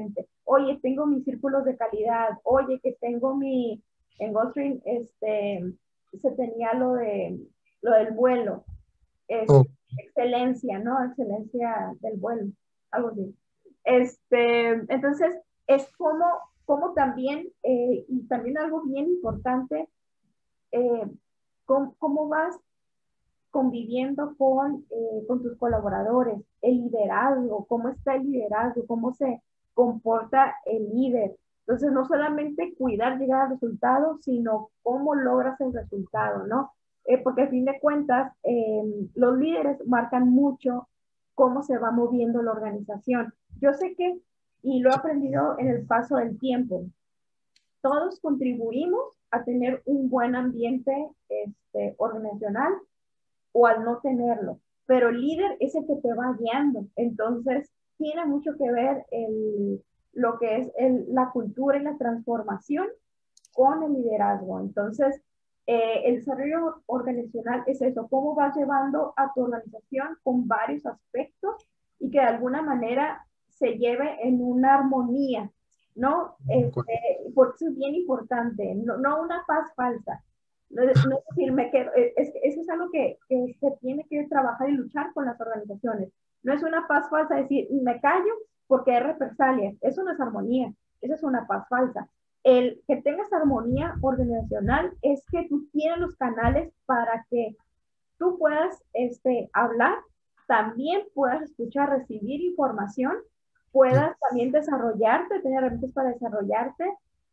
oye, tengo mis círculos de calidad, oye, que tengo mi, en Gulfstream, este, se tenía lo de, lo del vuelo, es Oh, excelencia, ¿no? Excelencia del vuelo, algo así. Este, entonces, es como, como también, eh, y también algo bien importante, eh, cómo, cómo vas conviviendo con, eh, con tus colaboradores, el liderazgo, cómo está el liderazgo, cómo se comporta el líder. Entonces, no solamente cuidar llegar al resultado, sino cómo logras el resultado, ¿no? Eh, porque a fin de cuentas, eh, los líderes marcan mucho cómo se va moviendo la organización. Yo sé que, y lo he aprendido en el paso del tiempo, todos contribuimos a tener un buen ambiente este, organizacional o al no tenerlo, pero el líder es el que te va guiando, entonces tiene mucho que ver el, lo que es el, la cultura y la transformación con el liderazgo. Entonces, eh, el desarrollo organizacional es eso, cómo vas llevando a tu organización con varios aspectos y que de alguna manera se lleve en una armonía, ¿no? Este, porque eso es bien importante, no, no una paz falsa. No, no es decir, me quedo, es, eso es algo que, que se tiene que trabajar y luchar con las organizaciones. No es una paz falsa decir, me callo porque hay represalias. Eso no es armonía, eso es una paz falsa. El que tengas armonía organizacional es que tú tienes los canales para que tú puedas este, hablar, también puedas escuchar, recibir información, puedas también desarrollarte, tener herramientas para desarrollarte,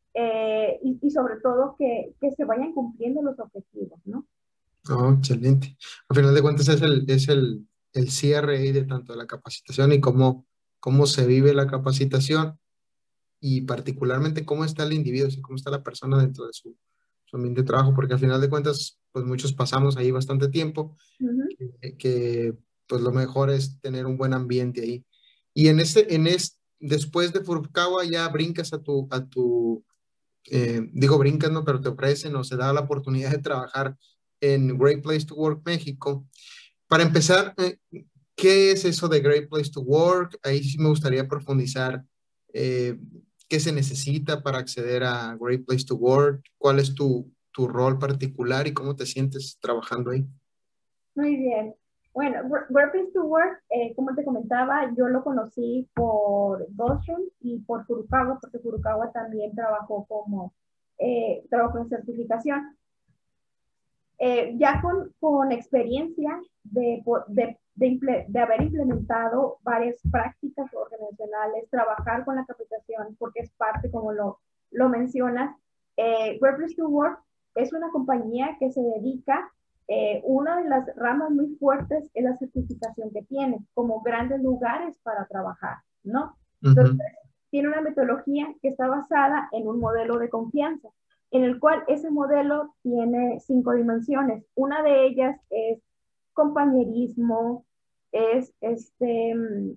eh, y, y, sobre todo que, que, se vayan cumpliendo los objetivos, ¿no? oh, excelente. Al final de cuentas es el, es el, el cierre ahí de tanto de la capacitación y cómo, cómo se vive la capacitación y particularmente cómo está el individuo, o sea, cómo está la persona dentro de su, su ambiente de trabajo, porque al final de cuentas, pues muchos pasamos ahí bastante tiempo, Uh-huh. que, que, pues lo mejor es tener un buen ambiente ahí. Y en este, en este, después de Furukawa ya brincas a tu, a tu eh, digo brincas, ¿no? Pero te ofrecen o se da la oportunidad de trabajar en Great Place to Work México. Para empezar, eh, ¿qué es eso de Great Place to Work? Ahí sí me gustaría profundizar. Eh, ¿Qué se necesita para acceder a Great Place to Work? ¿Cuál es tu, tu rol particular y cómo te sientes trabajando ahí? Muy bien. Bueno, Great Place to Work, eh, como te comentaba, yo lo conocí por Goshen y por Furukawa, porque Furukawa también trabajó como, eh, trabajó en certificación. Eh, ya con, con experiencia de, de, de, de, haber implementado varias prácticas organizacionales, trabajar con la capacitación, porque es parte, como lo, lo mencionas, eh, Great Place to Work es una compañía que se dedica, eh, una de las ramas muy fuertes es la certificación que tiene, como grandes lugares para trabajar, ¿no? Entonces, uh-huh. Tiene una metodología que está basada en un modelo de confianza, en el cual ese modelo tiene cinco dimensiones. Una de ellas es compañerismo, es este,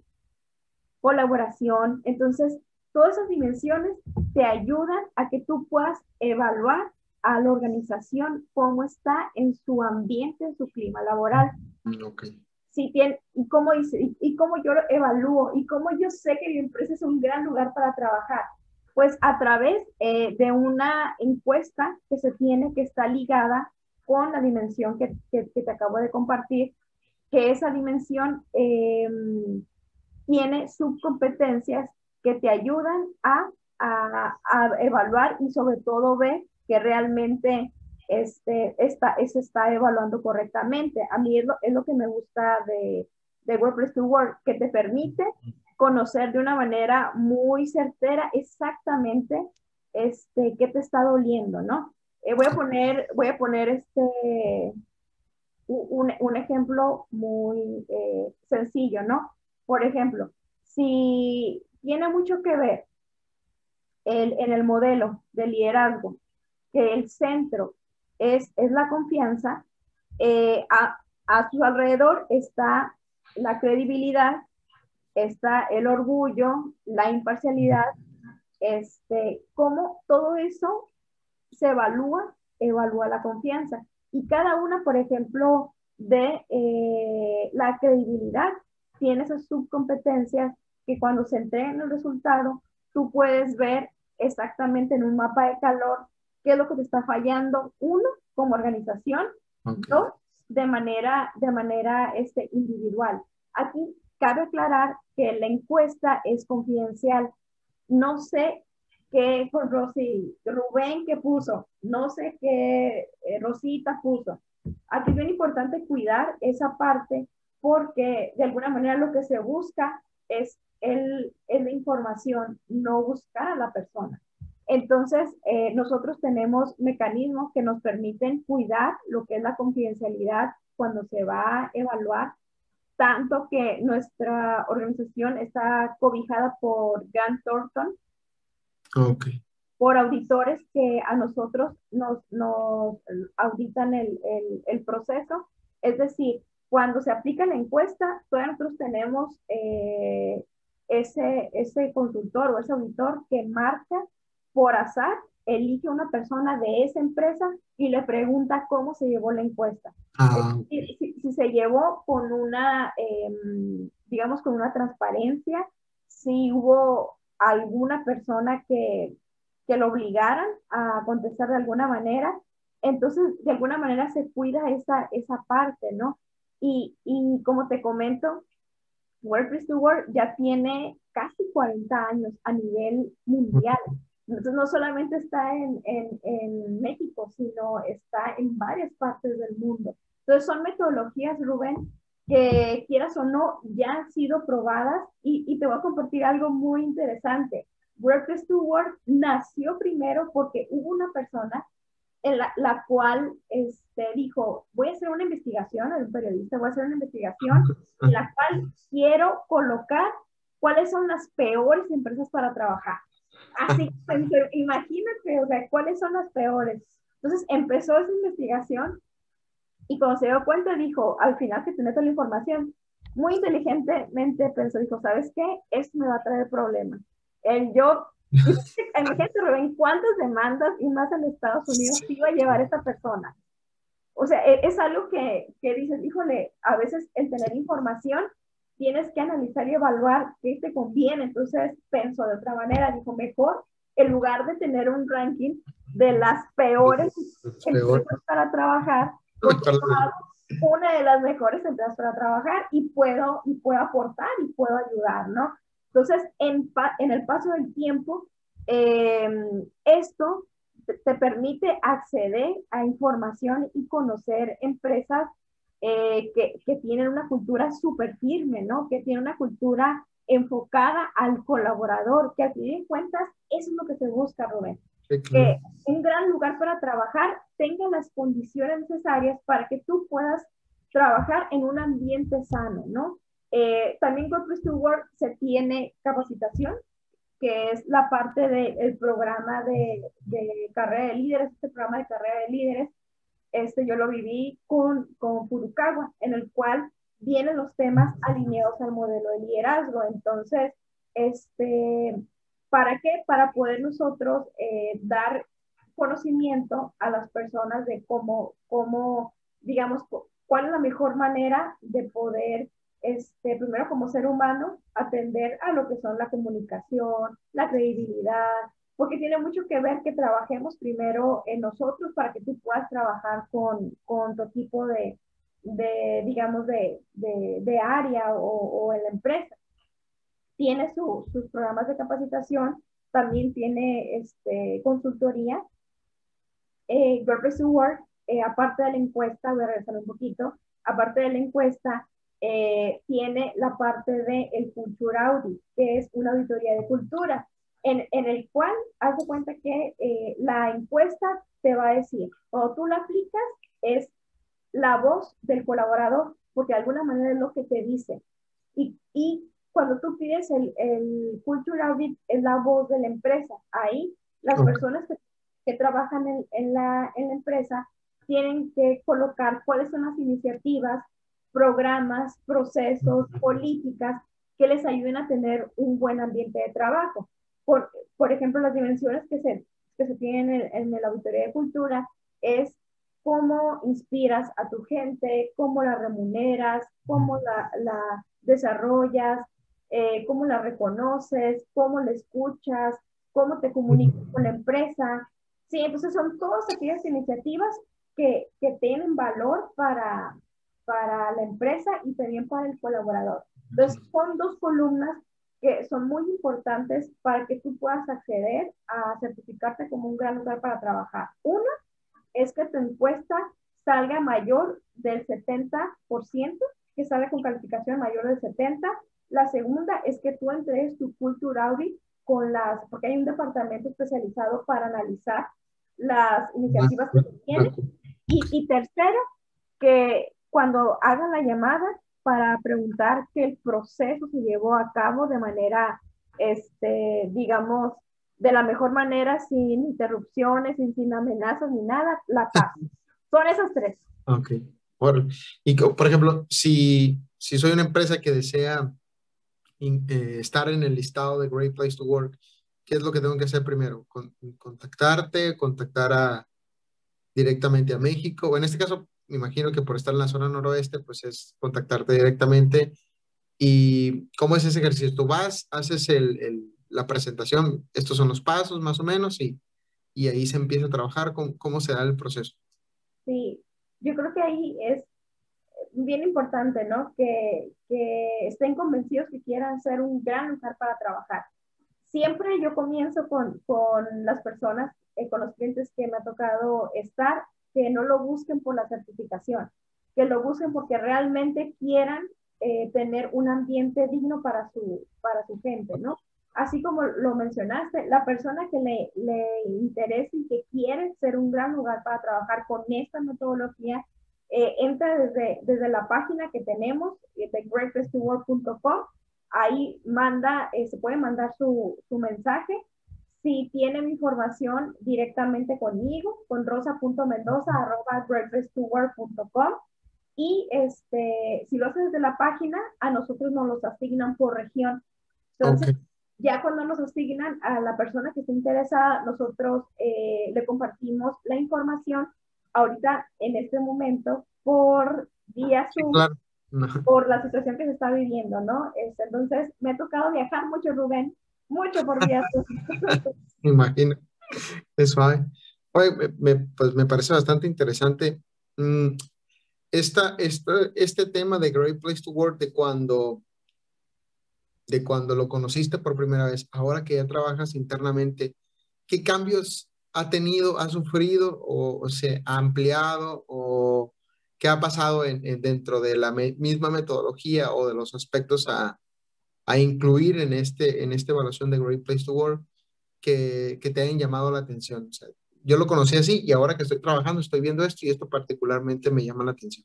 colaboración. Entonces, todas esas dimensiones te ayudan a que tú puedas evaluar a la organización cómo está en su ambiente, en su clima laboral. Okay. Si tiene, y, cómo, y, y cómo yo lo evalúo, y cómo yo sé que mi empresa es un gran lugar para trabajar. Pues a través eh, de una encuesta que se tiene, que está ligada con la dimensión que, que, que te acabo de compartir, que esa dimensión eh, tiene subcompetencias que te ayudan a, a, a, evaluar y sobre todo ver que realmente este, está, se está evaluando correctamente. A mí es lo, es lo que me gusta de, de Great Place to Work, que te permite conocer de una manera muy certera exactamente este, qué te está doliendo, ¿no? Eh, voy a poner, voy a poner este, un, un ejemplo muy eh, sencillo, ¿no? Por ejemplo, si tiene mucho que ver el, en el modelo de liderazgo, que el centro es, es la confianza, eh, a, a su alrededor está la credibilidad, está el orgullo, la imparcialidad, este, cómo todo eso se evalúa, evalúa la confianza. Y cada una, por ejemplo, de eh, la credibilidad, tiene esas subcompetencias que cuando se entregan el resultado, tú puedes ver exactamente en un mapa de calor qué es lo que te está fallando, uno, como organización, okay. Dos, de manera, de manera este, individual. Aquí cabe aclarar que la encuesta es confidencial. No sé qué con Rosy, Rubén qué puso, no sé qué eh, Rosita puso. Aquí es bien importante cuidar esa parte porque de alguna manera lo que se busca es, el, es la información, no buscar a la persona. Entonces, eh, nosotros tenemos mecanismos que nos permiten cuidar lo que es la confidencialidad cuando se va a evaluar, tanto que nuestra organización está cobijada por Grant Thornton, okay. por auditores que a nosotros nos, nos auditan el, el, el proceso. Es decir, cuando se aplica la encuesta, todos nosotros tenemos eh, ese, ese consultor o ese auditor que marca por azar, elige una persona de esa empresa y le pregunta cómo se llevó la encuesta. Ah. Si, si, si se llevó con una, eh, digamos, con una transparencia, si hubo alguna persona que, que lo obligaran a contestar de alguna manera, entonces de alguna manera se cuida esa, esa parte, ¿no? Y, y como te comento, WordPress to Work ya tiene casi cuarenta años a nivel mundial. Entonces no solamente está en, en, en México, sino está en varias partes del mundo. Entonces son metodologías, Rubén, que quieras o no, ya han sido probadas y, y te voy a compartir algo muy interesante. WordPress to Work nació primero porque hubo una persona en la, la cual este, dijo, voy a hacer una investigación, el periodista, voy a hacer una investigación en la cual quiero colocar cuáles son las peores empresas para trabajar. Así, imagínate, o sea, cuáles son las peores. Entonces empezó esa investigación y cuando se dio cuenta dijo, al final que tenía toda la información, muy inteligentemente pensó, dijo, ¿sabes qué? Esto me va a traer problemas. El yo, imagínate, Rubén, ¿cuántas demandas y más en Estados Unidos iba a llevar esta persona? O sea, es algo que, que dices, híjole, a veces el tener información, tienes que analizar y evaluar qué te conviene. Entonces pensó de otra manera, dijo, mejor, en lugar de tener un ranking de las peores empresas para trabajar, una de las mejores empresas para trabajar y puedo, y puedo aportar y puedo ayudar, ¿no? Entonces, en, en el paso del tiempo, eh, esto te, te permite acceder a información y conocer empresas eh, que, que tienen una cultura súper firme, ¿no? Que tienen una cultura enfocada al colaborador, que al fin de cuentas, eso es lo que se busca, Rubén. Sí, claro. Que un gran lugar para trabajar tenga las condiciones necesarias para que tú puedas trabajar en un ambiente sano, ¿no? Eh, también con WordPress to Work se tiene capacitación, que es la parte del de, programa de, de carrera de líderes, este programa de carrera de líderes, este yo lo viví con, con Furukawa, en el cual vienen los temas alineados al modelo de liderazgo. Entonces, este, ¿para qué? Para poder nosotros eh, dar conocimiento a las personas de cómo, cómo, digamos, cuál es la mejor manera de poder, este, primero como ser humano, atender a lo que son la comunicación, la credibilidad, porque tiene mucho que ver que trabajemos primero en nosotros para que tú puedas trabajar con, con tu tipo de, de digamos, de, de, de área o, o en la empresa. Tiene su, sus programas de capacitación, también tiene este, consultoría. Eh, WordPress to Work, eh, aparte de la encuesta, voy a regresar un poquito, aparte de la encuesta, eh, tiene la parte de el Culture Audit, que es una auditoría de cultura, en, en el cual haz de cuenta que eh, la encuesta te va a decir, cuando tú la aplicas, es la voz del colaborador, porque de alguna manera es lo que te dice. Y, y cuando tú pides el, el Culture Audit, es la voz de la empresa. Ahí las okay. personas que que trabajan en, en, la, en la empresa tienen que colocar cuáles son las iniciativas, programas, procesos, políticas que les ayuden a tener un buen ambiente de trabajo. Por, por ejemplo, las dimensiones que se, que se tienen en, en la auditoría de cultura es cómo inspiras a tu gente, cómo la remuneras, cómo la, la desarrollas, eh, cómo la reconoces, cómo la escuchas, cómo te comunicas con la empresa. Sí, entonces son todas aquellas iniciativas que, que tienen valor para, para la empresa y también para el colaborador. Entonces son dos columnas que son muy importantes para que tú puedas acceder a certificarte como un gran lugar para trabajar. Una es que tu encuesta salga mayor del setenta por ciento, que salga con calificación mayor del setenta por ciento. La segunda es que tú entregues tu Culture Audit con las, porque hay un departamento especializado para analizar las iniciativas que se tienen. Y, y tercero, que cuando hagan la llamada para preguntar que el proceso se llevó a cabo de manera, este, digamos, de la mejor manera, sin interrupciones, sin, sin amenazas ni nada, la paz. Son esas tres. Ok. Por, y por ejemplo, si, si soy una empresa que desea in, eh, estar en el listado de Great Place to Work, ¿qué es lo que tengo que hacer primero? Con, contactarte, contactar a, directamente a México, o en este caso, me imagino que por estar en la zona noroeste, pues es contactarte directamente. ¿Y cómo es ese ejercicio? Tú vas, haces el, el, la presentación, estos son los pasos más o menos, y, y ahí se empieza a trabajar. ¿Cómo, cómo se da el proceso? Sí, yo creo que ahí es bien importante, ¿no? Que, que estén convencidos que quieran ser un gran lugar para trabajar. Siempre yo comienzo con, con las personas, eh, con los clientes que me ha tocado estar, que no lo busquen por la certificación, que lo busquen porque realmente quieran eh, tener un ambiente digno para su, para su gente, ¿no? Así como lo mencionaste, la persona que le, le interesa y que quiere ser un gran lugar para trabajar con esta metodología, eh, entra desde, desde la página que tenemos de great place to work punto com. Ahí manda, eh, se puede mandar su, su mensaje. Si tienen información directamente conmigo, con rosa punto mendoza arroba great place to work punto com. Y este, si lo haces desde la página, a nosotros nos los asignan por región. Entonces, Okay. ya cuando nos asignan a la persona que esté interesada, nosotros eh, le compartimos la información ahorita en este momento por vía Sí, Zoom, claro. No, por la situación que se está viviendo, ¿no? Este, entonces, me ha tocado viajar mucho, Rubén, mucho por vía Zoom. me imagino. Es suave. Oye, me, me- pues me parece bastante interesante. Mm, esta, esta, este tema de Great Place to Work, de cuando, de cuando lo conociste por primera vez, ahora que ya trabajas internamente, ¿qué cambios ha tenido, ha sufrido o, o se ha ampliado o qué ha pasado en, en- dentro de la me- misma metodología o de los aspectos a, a incluir en, este, en esta evaluación de Great Place to Work que, que te hayan llamado la atención? O sea, yo lo conocí así y ahora que estoy trabajando estoy viendo esto y esto particularmente me llama la atención.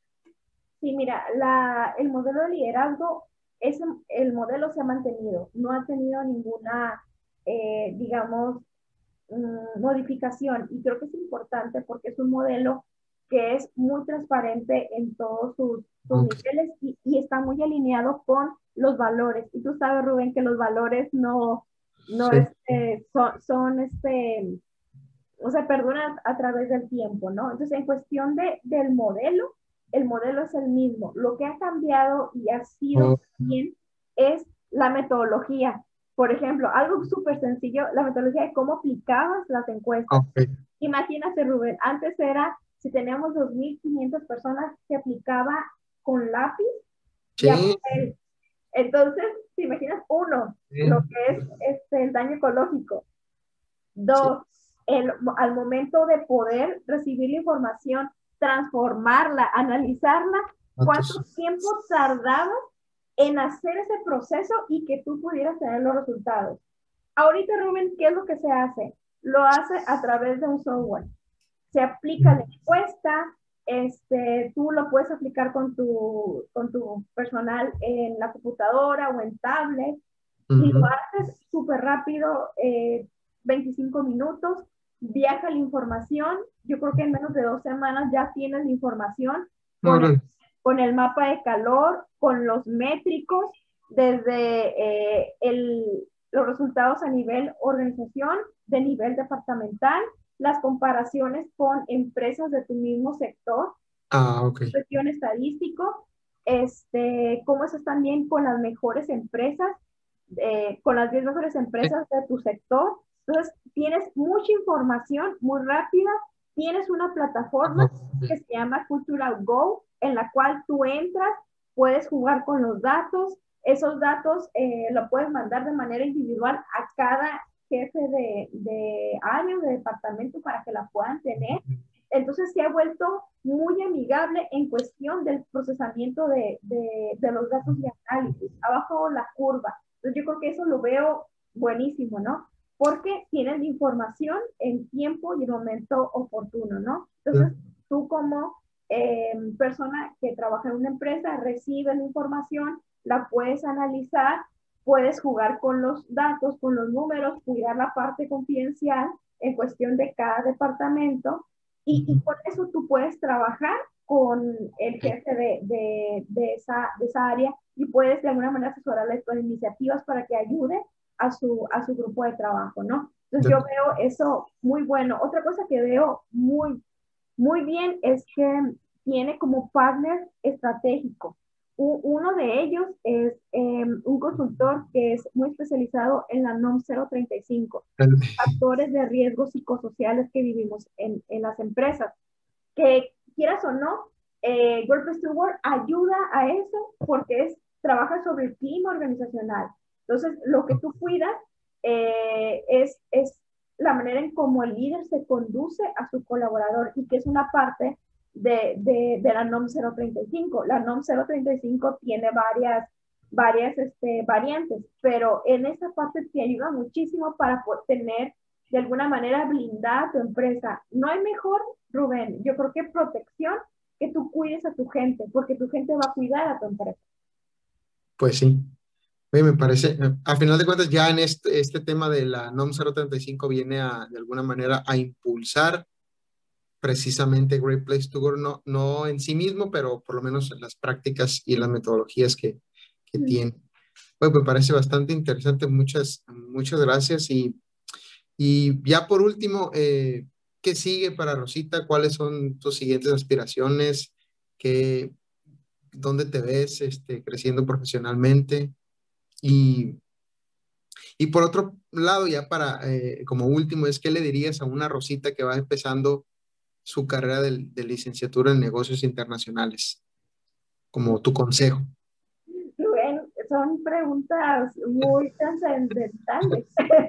Sí, mira, la, el modelo de liderazgo, es, el modelo se ha mantenido, no ha tenido ninguna, eh, digamos, mm, modificación. Y creo que es importante porque es un modelo que es muy transparente en todos sus, sus Ok. niveles y, y está muy alineado con los valores. Y tú sabes, Rubén, que los valores no, no Sí. este, son, son este, o sea, perduran a través del tiempo, ¿no? Entonces, en cuestión de, del modelo, el modelo es el mismo. Lo que ha cambiado y ha sido Oh, también es la metodología. Por ejemplo, algo súper sencillo, la metodología de cómo aplicabas las encuestas. ok. Imagínate, Rubén, antes era, si teníamos dos mil quinientas personas, se aplicaba con lápiz y a Sí, papel. Entonces, te imaginas, uno, sí, lo que es este, el daño ecológico. sí. Dos, el, al momento de poder recibir la información, transformarla, analizarla, ¿cuánto Datos. tiempo tardabas en hacer ese proceso y que tú pudieras tener los resultados? Ahorita, Rubén, ¿qué es lo que se hace? Lo hace a través de un software. Se aplica la encuesta, este, tú lo puedes aplicar con tu, con tu personal en la computadora o en tablet y lo Ujú. haces súper rápido, eh, veinticinco minutos, viaja la información, yo creo que en menos de dos semanas ya tienes la información con el, Órale. con el mapa de calor, con los métricos, desde eh, el, los resultados a nivel organización, de nivel departamental, las comparaciones con empresas de tu mismo sector, Ah, ok. cuestión estadístico, este, cómo estás también con las mejores empresas, eh, con las diez mejores empresas de tu sector. Entonces, tienes mucha información muy rápida, tienes una plataforma que se llama Cultural Go, en la cual tú entras, puedes jugar con los datos, esos datos eh, lo puedes mandar de manera individual a cada jefe de, de área, de departamento para que la puedan tener. Entonces se ha vuelto muy amigable en cuestión del procesamiento de, de, de los datos y análisis, abajo la curva. Entonces yo creo que eso lo veo buenísimo, ¿no? Porque tienes la información en tiempo y en momento oportuno, ¿no? Entonces tú como eh, persona que trabaja en una empresa recibes la información, la puedes analizar, puedes jugar con los datos, con los números, cuidar la parte confidencial en cuestión de cada departamento y, y por eso tú puedes trabajar con el jefe de, de, de, esa, de esa área y puedes de alguna manera asesorarle con iniciativas para que ayude a su, a su grupo de trabajo, ¿no? Entonces yo veo eso muy bueno. Otra cosa que veo muy, muy bien es que tiene como partner estratégico. Uno de ellos es eh, un consultor que es muy especializado en la NOM cero treinta y cinco, factores de riesgo psicosociales que vivimos en, en las empresas. Que quieras o no, eh, Great Place to Work ayuda a eso porque es, trabaja sobre el clima organizacional. Entonces, lo que tú cuidas eh, es, es la manera en cómo el líder se conduce a su colaborador y que es una parte de, de, de la NOM cero treinta y cinco. La NOM cero treinta y cinco tiene varias, varias este, variantes, pero en esa parte te ayuda muchísimo para poder tener de alguna manera blindar tu empresa. No hay mejor, Rubén, yo creo que protección que tú cuides a tu gente, porque tu gente va a cuidar a tu empresa. Pues sí. Oye, me parece, a final de cuentas, ya en este, este tema de la NOM cero treinta y cinco viene a, de alguna manera, a impulsar precisamente Great Place to Work, no, no en sí mismo, pero por lo menos en las prácticas y las metodologías que, que mm. tiene. Bueno, me parece bastante interesante, muchas, muchas gracias. Y, y ya por último, eh, ¿qué sigue para Rosita? ¿Cuáles son tus siguientes aspiraciones? ¿Qué, ¿Dónde te ves este, creciendo profesionalmente? Y, y por otro lado, ya para, eh, como último, es ¿qué le dirías a una Rosita que va empezando su carrera de, de licenciatura en negocios internacionales? Como tu consejo. Rubén, son preguntas muy trascendentales.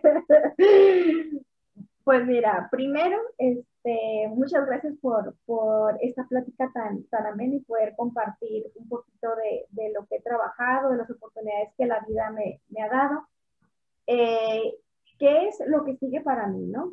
Pues mira, primero, este, muchas gracias por, por esta plática tan, tan amena y poder compartir un poquito de, de lo que he trabajado, de las oportunidades que la vida me, me ha dado. Eh, ¿Qué es lo que sigue para mí, no?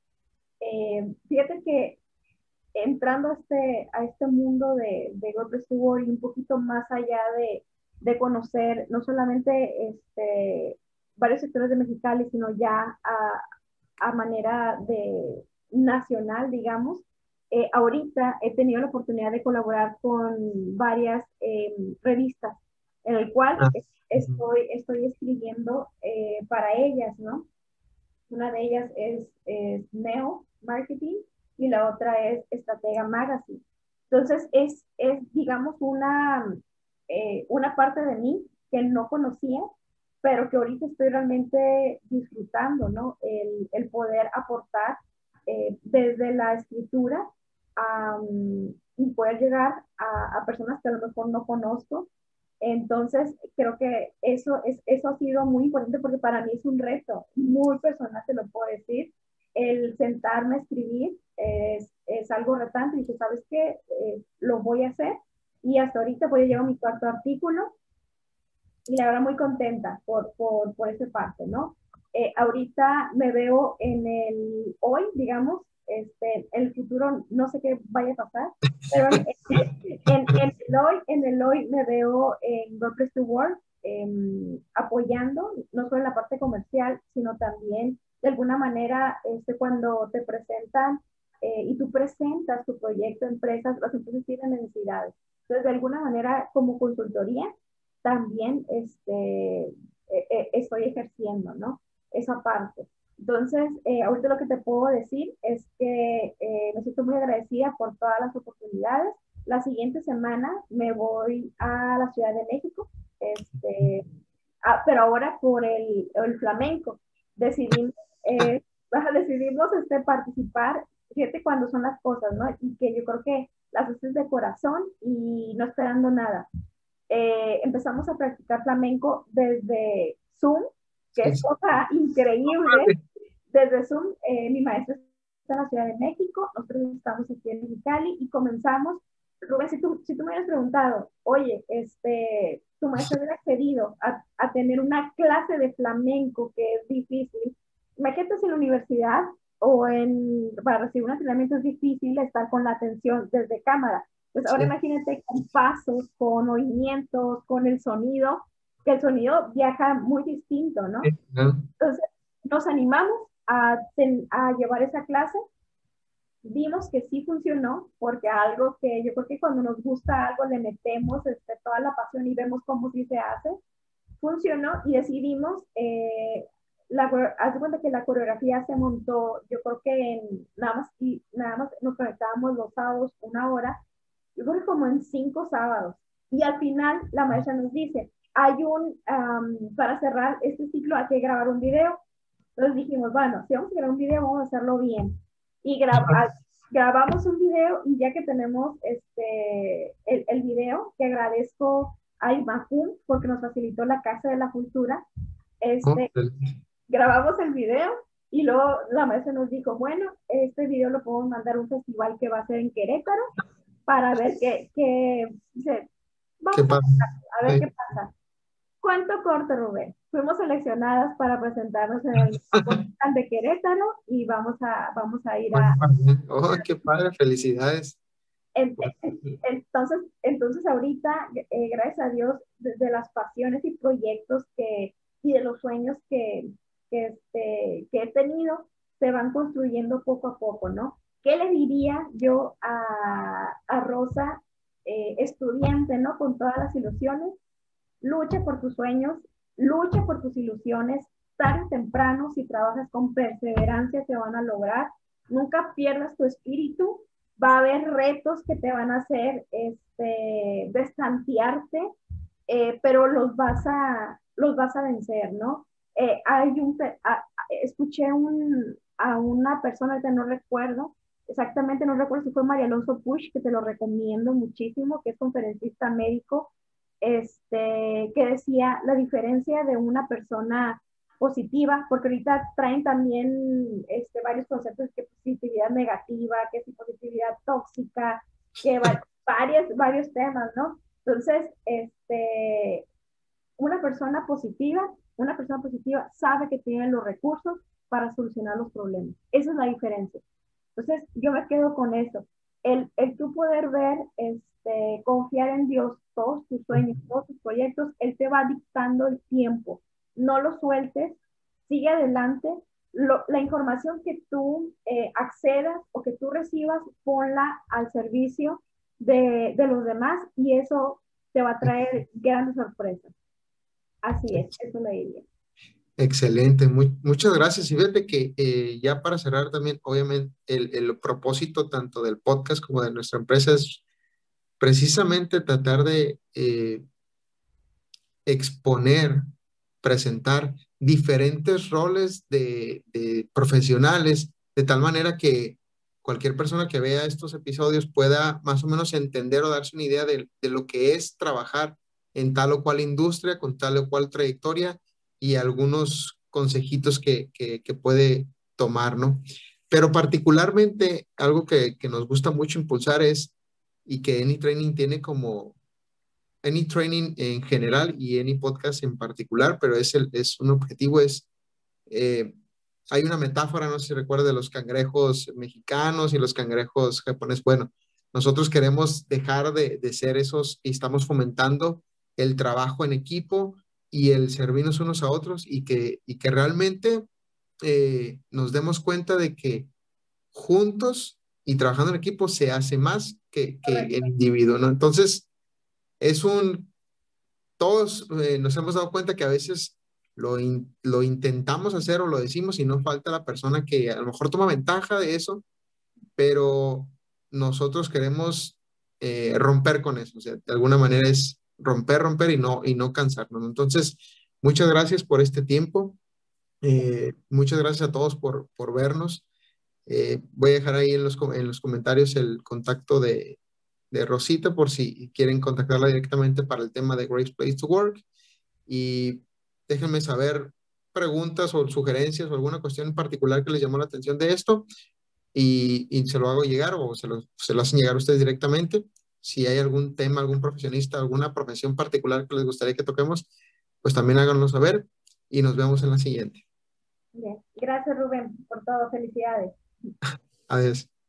Eh, fíjate que entrando a este, a este mundo de, de Great Place to Work y un poquito más allá de, de conocer no solamente este, varios sectores de Mexicali, sino ya a, a manera de nacional, digamos. Eh, ahorita he tenido la oportunidad de colaborar con varias eh, revistas, en el cual ah. estoy, estoy escribiendo eh, para ellas, ¿no? Una de ellas es, es Neo Marketing y la otra es Estratega Magazine. Entonces, es, es digamos, una, eh, una parte de mí que no conocía, pero que ahorita estoy realmente disfrutando, ¿no? El, el poder aportar eh, desde la escritura um, y poder llegar a, a personas que a lo mejor no conozco. Entonces, creo que eso, es, eso ha sido muy importante porque para mí es un reto muy personal, te lo puedo decir. El sentarme a escribir es, es algo retante y tú sabes que eh, lo voy a hacer. Y hasta ahorita voy a llevar mi cuarto artículo y la verdad muy contenta por, por, por esa parte, ¿no? Eh, ahorita me veo en el hoy, digamos, este, en el futuro no sé qué vaya a pasar, pero en, en, en, el, hoy, en el hoy me veo en Great Place to Work eh, apoyando, no solo en la parte comercial, sino también de alguna manera este, cuando te presentan eh, y tú presentas tu proyecto a empresas, las empresas tienen necesidades. Entonces, de alguna manera, como consultoría, también este, eh, estoy ejerciendo, ¿no? Esa parte. Entonces, eh, ahorita lo que te puedo decir es que eh, me siento muy agradecida por todas las oportunidades La siguiente semana me voy a la Ciudad de México, este, a, pero ahora por el, el flamenco. Decidimos, eh, decidimos este, participar, fíjate cuando son las cosas, ¿no? Y que yo creo que las haces de corazón y no esperando nada. Eh, empezamos a practicar flamenco desde Zoom, que Sí, es sí. cosa increíble. Desde Zoom, eh, mi maestra está en la Ciudad de México, nosotros estamos aquí en Mexicali y comenzamos. Rubén, si tú, si tú me hubieras preguntado, oye, este, tu maestra hubiera accedido a, a tener una clase de flamenco que es difícil, imagínate si en la universidad o en, para recibir un entrenamiento es difícil estar con la atención desde cámara. Pues ahora Sí, imagínate con pasos, con movimientos, con el sonido, que el sonido viaja muy distinto, ¿no? sí, ¿no? Entonces, nos animamos a, ten, a llevar esa clase, vimos que sí funcionó, porque algo que yo creo que cuando nos gusta algo le metemos este, toda la pasión y vemos cómo sí se hace, funcionó y decidimos, eh, la, haz de cuenta que la coreografía se montó, yo creo que en nada más, y nada más nos conectábamos los sábados una hora, yo creo que como en cinco sábados. Y al final la maestra nos dice, hay un, um, para cerrar este ciclo hay que grabar un video. Entonces dijimos, bueno, si vamos a grabar un video, vamos a hacerlo bien. Y gra grabamos un video y ya que tenemos este, el, el video, que agradezco a Imafun porque nos facilitó la Casa de la Cultura, Oh, este, grabamos el video y luego la maestra nos dijo, bueno, este video lo podemos mandar a un festival que va a ser en Querétaro para ver qué, qué dice, qué vamos padre. a, a ver Sí. qué pasa. ¿Cuánto corto, Rubén? Fuimos seleccionadas para presentarnos en el Stand de Querétaro y vamos a, vamos a ir a... Oh, qué padre, felicidades. En, en, entonces, entonces, ahorita, eh, gracias a Dios, desde las pasiones y proyectos que, y de los sueños que, que, este, que he tenido, se van construyendo poco a poco, ¿no? ¿Qué le diría yo a, a Rosa, eh, estudiante, ¿no? Con todas las ilusiones? Lucha por tus sueños, lucha por tus ilusiones, tarde o temprano, si trabajas con perseverancia, te van a lograr. Nunca pierdas tu espíritu. Va a haber retos que te van a hacer este, destantearte, eh, pero los vas, a, los vas a vencer, ¿no? Eh, hay un, a, escuché un, a una persona que no recuerdo, exactamente no recuerdo si fue María Alonso Push, que te lo recomiendo muchísimo, que es conferencista médico, este, que decía la diferencia de una persona positiva, porque ahorita traen también este, varios conceptos que positividad negativa, que si positividad tóxica, que va, varios, varios temas, ¿no? Entonces, este, una persona positiva, una persona positiva sabe que tiene los recursos para solucionar los problemas. Esa es la diferencia. Entonces, yo me quedo con eso. El, el tú poder ver, este, confiar en Dios, todos tus sueños, todos tus proyectos, Él te va dictando el tiempo. No lo sueltes, sigue adelante. Lo, la información que tú eh, accedas o que tú recibas, ponla al servicio de, de los demás y eso te va a traer grandes sorpresas. Así es, eso le diría. Excelente, muy, muchas gracias. Y fíjate que eh, ya para cerrar también, obviamente, el, el propósito tanto del podcast como de nuestra empresa es precisamente tratar de eh, exponer, presentar diferentes roles de, de profesionales, de tal manera que cualquier persona que vea estos episodios pueda más o menos entender o darse una idea de, de lo que es trabajar en tal o cual industria, con tal o cual trayectoria y algunos consejitos que, que, que puede tomar, ¿no? Pero particularmente algo que, que nos gusta mucho impulsar es, y que AnyTraining tiene como, AnyTraining en general y Any Podcast en particular, pero es, el, es un objetivo, es, eh, hay una metáfora, no sé si recuerda, de los cangrejos mexicanos y los cangrejos japoneses. Bueno, nosotros queremos dejar de, de ser esos y estamos fomentando el trabajo en equipo y el servirnos unos a otros y que, y que realmente eh, nos demos cuenta de que juntos y trabajando en equipo se hace más que, que el individuo, ¿no? Entonces, es un, todos eh, nos hemos dado cuenta que a veces lo, in, lo intentamos hacer o lo decimos y no falta la persona que a lo mejor toma ventaja de eso, pero nosotros queremos eh, romper con eso. O sea, de alguna manera es romper, romper y no, y no cansarnos, ¿no? Entonces, muchas gracias por este tiempo. Eh, muchas gracias a todos por, por vernos. Eh, voy a dejar ahí en los, en los comentarios el contacto de, de Rosita por si quieren contactarla directamente para el tema de Great Place to Work. Y déjenme saber preguntas o sugerencias o alguna cuestión en particular que les llamó la atención de esto y, y se lo hago llegar o se lo, se lo hacen llegar a ustedes directamente. Si hay algún tema, algún profesionista, alguna profesión particular que les gustaría que toquemos, pues también háganlo saber y nos vemos en la siguiente. Bien. Gracias, Rubén, por todo. Felicidades. Adiós.